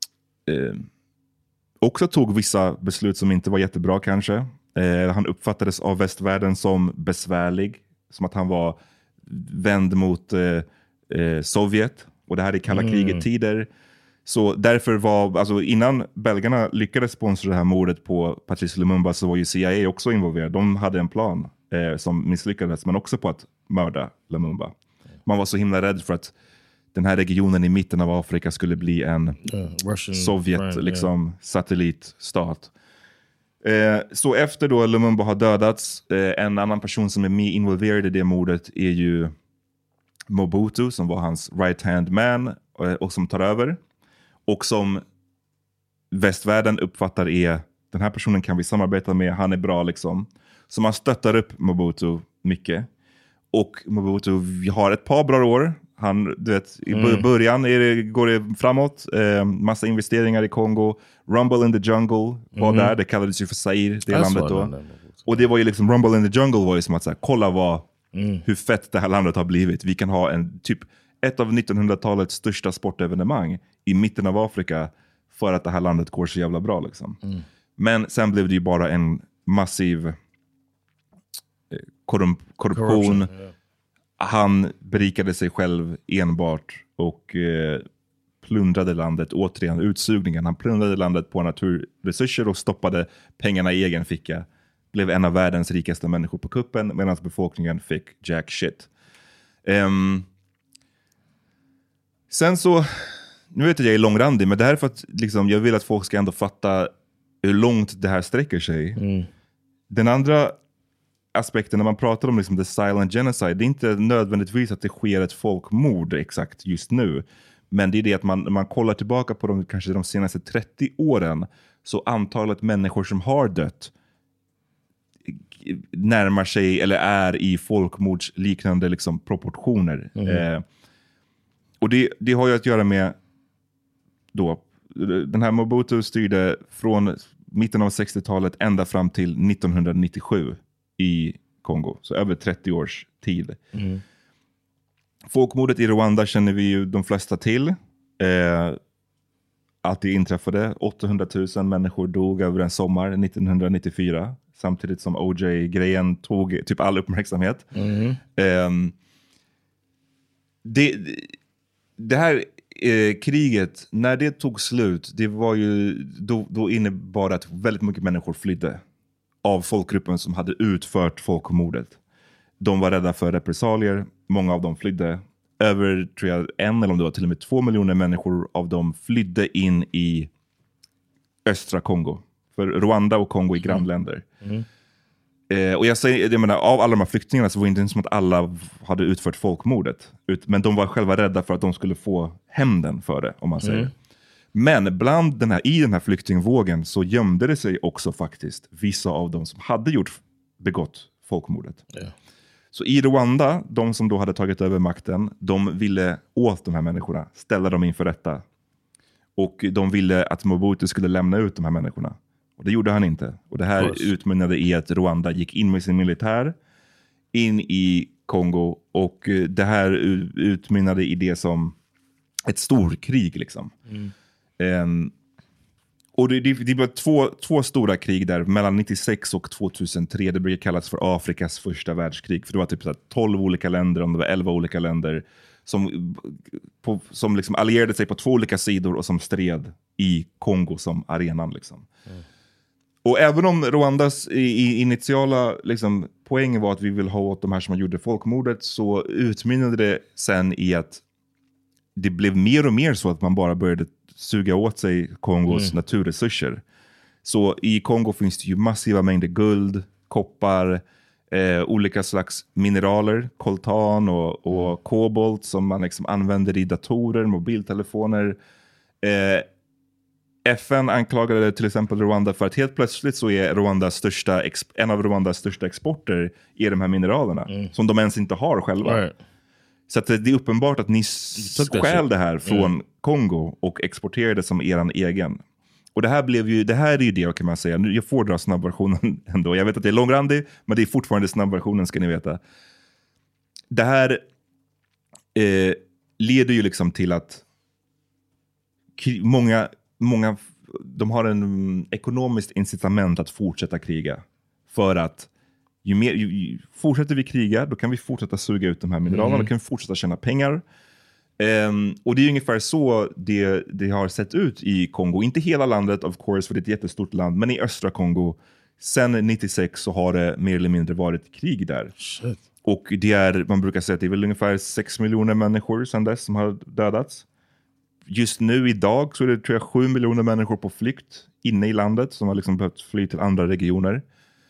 också tog vissa beslut som inte var jättebra kanske. Han uppfattades av västvärlden som besvärlig. Som att han var vänd mot Sovjet. Och det här är kalla kriget tider. Så därför var, innan belgarna lyckades sponsra det här mordet på Patrice Lumumba så var ju CIA också involverad. De hade en plan som misslyckades, men också på att mörda Lumumba. Man var så himla rädd för att den här regionen i mitten av Afrika skulle bli en Sovjet satellitstat. Så efter då Lumumba har dödats, en annan person som är mer involverad i det mordet är ju Mobutu som var hans right hand man och som tar över. Och som västvärlden uppfattar är den här personen kan vi samarbeta med, han är bra liksom. Så man stöttar upp Mobutu mycket. Och Mobutu har ett par bra år. Han, du vet, i början går det framåt. Massa investeringar i Kongo. Rumble in the Jungle var där. Det kallades ju för Zaire, det landet då. Och det var ju liksom, Rumble in the Jungle var ju som att så här, kolla hur fett det här landet har blivit. Vi kan ha ett av 1900-talets största sportevenemang i mitten av Afrika för att det här landet går så jävla bra liksom. Men sen blev det ju bara en massiv korruption. Han berikade sig själv enbart och plundrade landet, återigen utsugningen. Han plundrade landet på naturresurser och stoppade pengarna i egen ficka. Blev en av världens rikaste människor på kuppen medan befolkningen fick jack shit. Sen så, nu vet jag är långrandig, men det här är för att liksom, jag vill att folk ska ändå fatta hur långt det här sträcker sig. Den andra aspekten när man pratar om liksom the silent genocide, det är inte nödvändigtvis att det sker ett folkmord exakt just nu. Men det är det att man kollar tillbaka på kanske de senaste 30 åren, så antalet människor som har dött närmar sig eller är i folkmordsliknande liksom proportioner. Och det har ju att göra med då, den här Mobutu styrde från mitten av 60-talet ända fram till 1997 i Kongo. Så över 30 års tid. Folkmordet i Rwanda känner vi ju de flesta till. att det inträffade. 800 000 människor dog över en sommar 1994. Samtidigt som OJ-grejen tog typ all uppmärksamhet. Det här kriget, när det tog slut, det var ju då innebar att väldigt mycket människor flydde av folkgruppen som hade utfört folkmordet. De var rädda för repressalier. Många av dem flydde. Över, tror jag, 1 eller om det var till och med 2 miljoner människor av dem flydde in i östra Kongo. För Rwanda och Kongo är grannländer. Och jag menar, av alla de här flyktingarna så var det inte som att alla hade utfört folkmordet. Men de var själva rädda för att de skulle få hämnden för det, om man säger. Men i den här flyktingvågen så gömde det sig också faktiskt vissa av dem som hade begått folkmordet. Så i Rwanda, de som då hade tagit över makten, de ville åt de här människorna, ställa dem inför rätta. Och de ville att Mobutu skulle lämna ut de här människorna. Och det gjorde han inte. Och det här utmynnade i att Rwanda gick in med sin militär in i Kongo. Och det här utmynnade i det som ett storkrig liksom. Och det var två stora krig där mellan 96 och 2003. Det brukar kallas för Afrikas första världskrig. För det var typ 12 olika länder, om det var 11 olika länder som liksom allierade sig på 2 olika sidor och som stred i Kongo som arenan liksom. Och även om Rwandas initiala liksom, poäng var att vi vill ha åt de här som gjorde folkmordet, så utmynnade det sen i att det blev mer och mer så att man bara började suga åt sig Kongos naturresurser. Så i Kongo finns det ju massiva mängder guld, koppar, olika slags mineraler, koltan och kobolt som man liksom använder i datorer, mobiltelefoner. FN anklagade till exempel Rwanda för att helt plötsligt så är en av Rwandas största exporter är de här mineralerna som de ens inte har själva. Så att det är uppenbart att ni stjäl det här från Kongo och exporterar det som eran egen. Och det här är ju det kan man säga. Nu, jag får dra snabbversionen ändå. Jag vet att det är långrandig, men det är fortfarande snabbversionen, ska ni veta. Det här leder ju liksom till att många de har en ekonomiskt incitament att fortsätta kriga. För att ju fortsätter vi kriga, då kan vi fortsätta suga ut de här mineralerna, då kan vi fortsätta tjäna pengar. Och det är ungefär så det har sett ut i Kongo. Inte hela landet, of course, för det är ett jättestort land, men i östra Kongo sen 96 så har det mer eller mindre varit krig där. Shit. Och man brukar säga att det är väl ungefär 6 miljoner människor sedan dess som har dödats. Just nu idag så är det, tror jag, 7 miljoner människor på flykt inne i landet som har liksom behövt fly till andra regioner.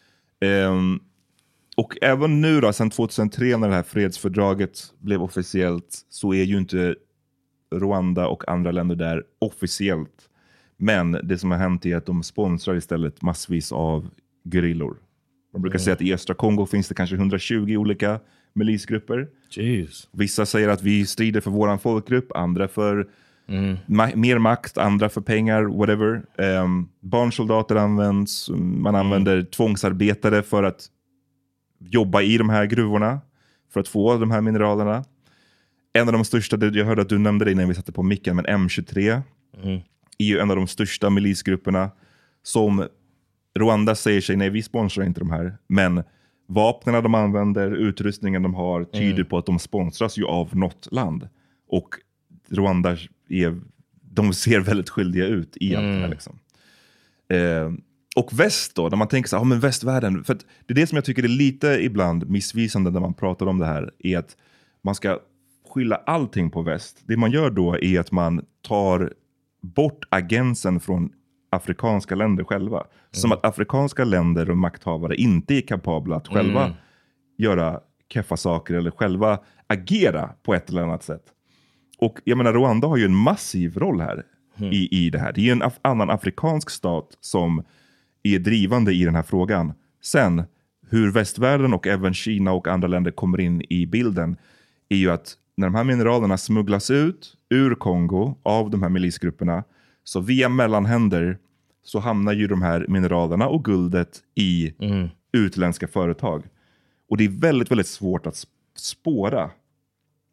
Och även nu då, sedan 2003 när det här fredsfördraget blev officiellt, så är ju inte Rwanda och andra länder där officiellt. Men det som har hänt är att de sponsrar istället massvis av gerillor. Man brukar säga att i östra Kongo finns det kanske 120 olika milisgrupper. Jeez. Vissa säger att vi strider för våran folkgrupp, andra för mer makt, andra för pengar, whatever. Barnsoldater används, man använder tvångsarbetare för att jobba i de här gruvorna för att få de här mineralerna. En av de största, jag hörde att du nämnde det när vi satte på micken, men M23 är ju en av de största milisgrupperna som Rwanda säger sig, nej vi sponsrar inte de här, men vapnen de använder, utrustningen de har tyder på att de sponsras ju av något land. Och Rwanda de ser väldigt skyldiga ut i allt det här liksom. Och väst då, när man tänker så här, men västvärlden, för att det är det som jag tycker är lite ibland missvisande när man pratar om det här, är att man ska skylla allting på väst. Det man gör då är att man tar bort agensen från afrikanska länder själva. Som att afrikanska länder och makthavare inte är kapabla att själva göra keffa saker eller själva agera på ett eller annat sätt. Och jag menar, Rwanda har ju en massiv roll här i det här. Det är ju en annan afrikansk stat som är drivande i den här frågan. Sen, hur västvärlden och även Kina och andra länder kommer in i bilden är ju att när de här mineralerna smugglas ut ur Kongo av de här milisgrupperna, så via mellanhänder så hamnar ju de här mineralerna och guldet i utländska företag. Och det är väldigt, väldigt svårt att spåra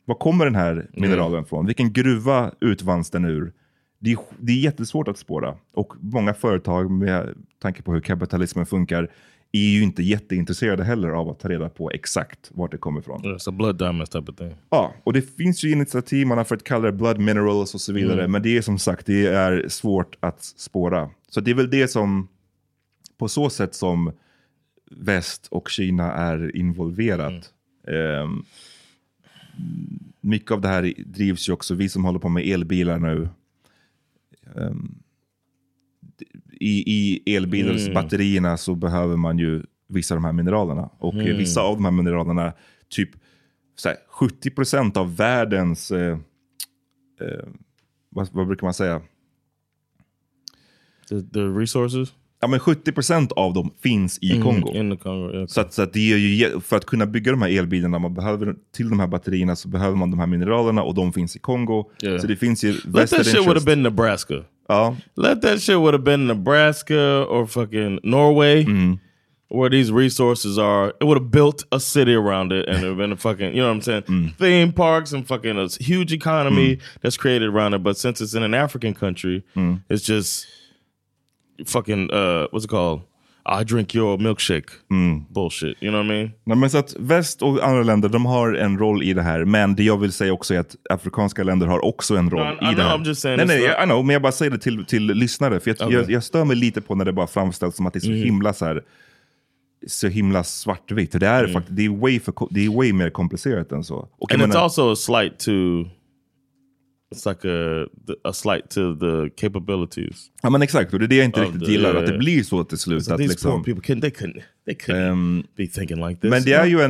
Var kommer den här mineralen från? Vilken gruva utvanns den ur? Det är jättesvårt att spåra. Och många företag, med tanke på hur kapitalismen funkar, är ju inte jätteintresserade heller av att ta reda på exakt vart det kommer ifrån. It's a blood diamond type of thing. Ja, och det finns ju initiativ, man har fått kalla det blood minerals och så vidare. Men det är som sagt, det är svårt att spåra. Så det är väl det som, på så sätt som väst och Kina är involverat. Mycket av det här drivs ju också, vi som håller på med elbilar nu. I elbilars batterierna så behöver man ju vissa av de här mineralerna. Och vissa av de här mineralerna, typ så här, 70% av världens vad brukar man säga? The resources? Ja, men 70% av dem finns i Kongo. In the Congo, yeah. Så att det är ju, för att kunna bygga de här elbilarna, man behöver, till de här batterierna så behöver man de här mineralerna och de finns i Kongo. Yeah. Så det finns ju Let that shit would have been Nebraska. Let that shit would have been Nebraska or fucking Norway. Where these resources are, it would have built a city around it and it would have been a fucking, you know what I'm saying? Theme parks and fucking a huge economy that's created around it. But since it's in an African country, it's just fucking, what's it called? I drink your milkshake. Bullshit, you know what I mean? Nej, men så att väst och andra länder, de har en roll i det här. Men det jag vill säga också är att afrikanska länder har också en roll i det här. I'm just saying nej, I know, men jag bara säger det till lyssnare. För jag stör mig lite på när det bara framställs som att det är så himla så här, så himla svartvitt. Det är faktiskt, det är way mer komplicerat än så. Och and it's also a slight to, it's like a slight to the capabilities. Ja, men exakt, och det är det jag inte riktigt gillar, att det blir så till slut. Att these liksom, poor people they couldn't be thinking like this. Men det är ju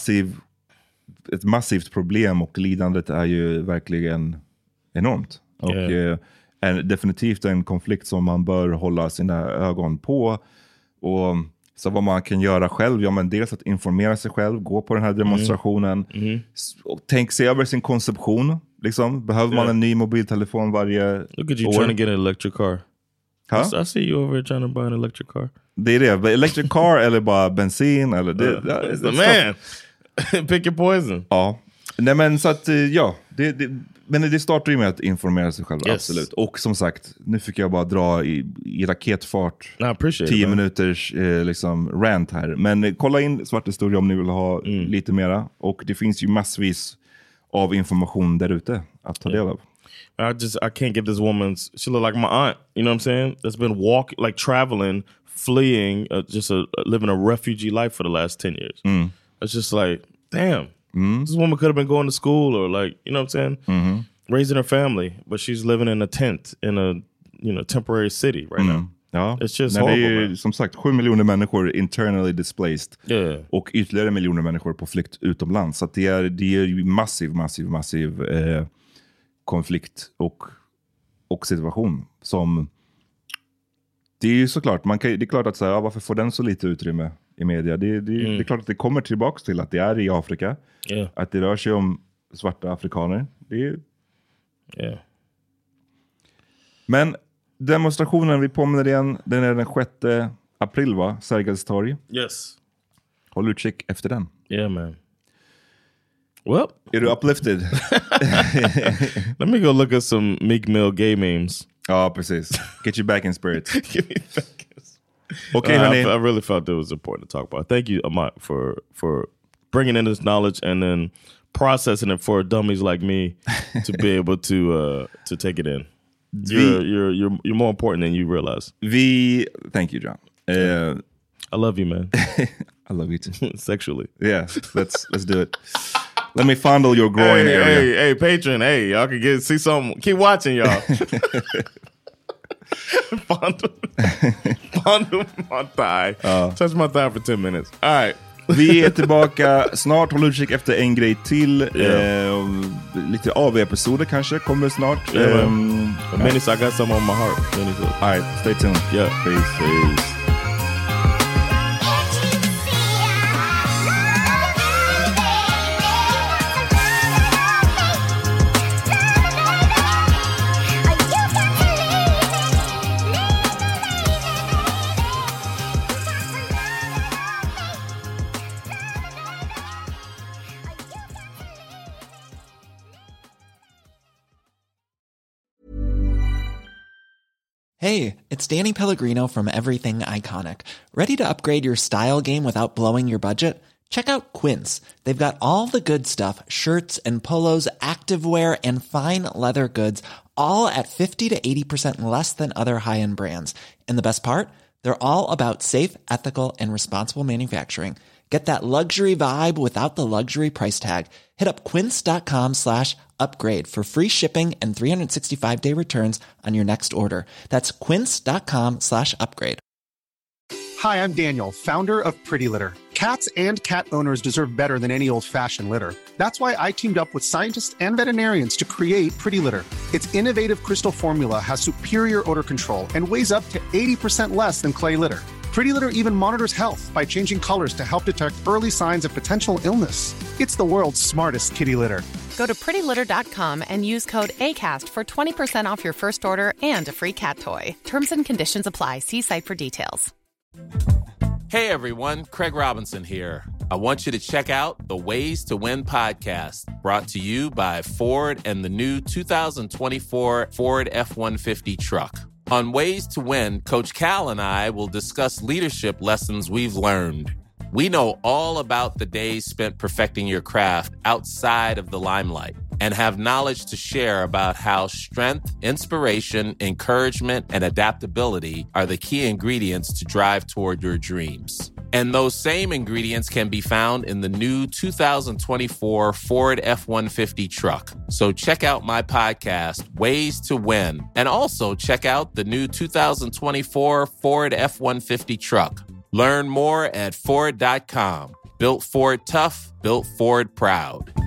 ett massivt problem, och lidandet är ju verkligen enormt. Och definitivt en konflikt som man bör hålla sina ögon på. Och så vad man kan göra själv, ja, men dels att informera sig själv, gå på den här demonstrationen, och tänk sig över sin konsumtion. Liksom, behöver man en ny mobiltelefon varje Look at you år? trying to get an electric car. Huh? I see you over here trying to buy an electric car. Det är det, electric car eller bara bensin eller man. Pick your poison. Ja. Nej, men så att men det startar ju med att informera sig själv, absolut. Och som sagt, nu fick jag bara dra i raketfart 10 minuters liksom rant här. Men kolla in Svart historia om ni vill ha lite mera. Och det finns ju massvis av information där ute att ta del av. I can't get this woman's, she look like my aunt, you know what I'm saying? That's been traveling, fleeing, living a refugee life for the last 10 years. It's just like, damn. This woman could have been going to school or like, you know what I'm saying? Raising her family, but she's living in a tent in a, temporary city right now. Ja. It's just horrible, det är som sagt 7 miljoner människor internally displaced. Och ytterligare miljoner människor på flykt utomlands. Så att det är ju massiv konflikt och situation som det är ju såklart, det är klart att säga, varför får den så lite utrymme i media? Det är klart att det kommer tillbaks till att det är i Afrika. Att det rör sig om svarta afrikaner. Men demonstrationen, vi påminner igen, den är den 6 april, va? Sergels torg. Yes. Håll utkik efter den. Yeah, man. Well, är du uplifted? Let me go look at some Meek Mill gay memes. Ja, precis. Get you back in spirit. Get me back in spirit. Okay, honey. I really felt it was important to talk about. Thank you, Amat, for bringing in this knowledge and then processing it for dummies like me to be able to take it in. You're more important than you realize. Thank you, John. I love you, man. I love you too. Sexually. Yeah, let's do it. Let me fondle your groin area. Hey, patron. Hey, y'all can see something. Keep watching, y'all. Fondle my thigh. Touch my thigh for 10 minutes. All right. Vi är tillbaka snart. Håll utkik efter en grej till. Lite AV-episoder kanske kommer snart. Minutes, I got some on my heart. All right, stay tuned. Yeah. Peace. Hey, it's Danny Pellegrino from Everything Iconic. Ready to upgrade your style game without blowing your budget? Check out Quince. They've got all the good stuff, shirts and polos, activewear, and fine leather goods, all at 50 to 80% less than other high-end brands. And the best part? They're all about safe, ethical, and responsible manufacturing. Get that luxury vibe without the luxury price tag. Hit up quince.com/upgrade for free shipping and 365-day returns on your next order. That's quince.com/upgrade. Hi, I'm Daniel, founder of Pretty Litter. Cats and cat owners deserve better than any old-fashioned litter. That's why I teamed up with scientists and veterinarians to create Pretty Litter. Its innovative crystal formula has superior odor control and weighs up to 80% less than clay litter. Pretty Litter even monitors health by changing colors to help detect early signs of potential illness. It's the world's smartest kitty litter. Go to prettylitter.com and use code ACAST for 20% off your first order and a free cat toy. Terms and conditions apply. See site for details. Hey everyone, Craig Robinson here. I want you to check out the Ways to Win podcast, brought to you by Ford and the new 2024 Ford F-150 truck. On Ways to Win, Coach Cal and I will discuss leadership lessons we've learned. We know all about the days spent perfecting your craft outside of the limelight and have knowledge to share about how strength, inspiration, encouragement, and adaptability are the key ingredients to drive toward your dreams. And those same ingredients can be found in the new 2024 Ford F-150 truck. So check out my podcast, Ways to Win, and also check out the new 2024 Ford F-150 truck. Learn more at Ford.com. Built Ford tough, built Ford proud.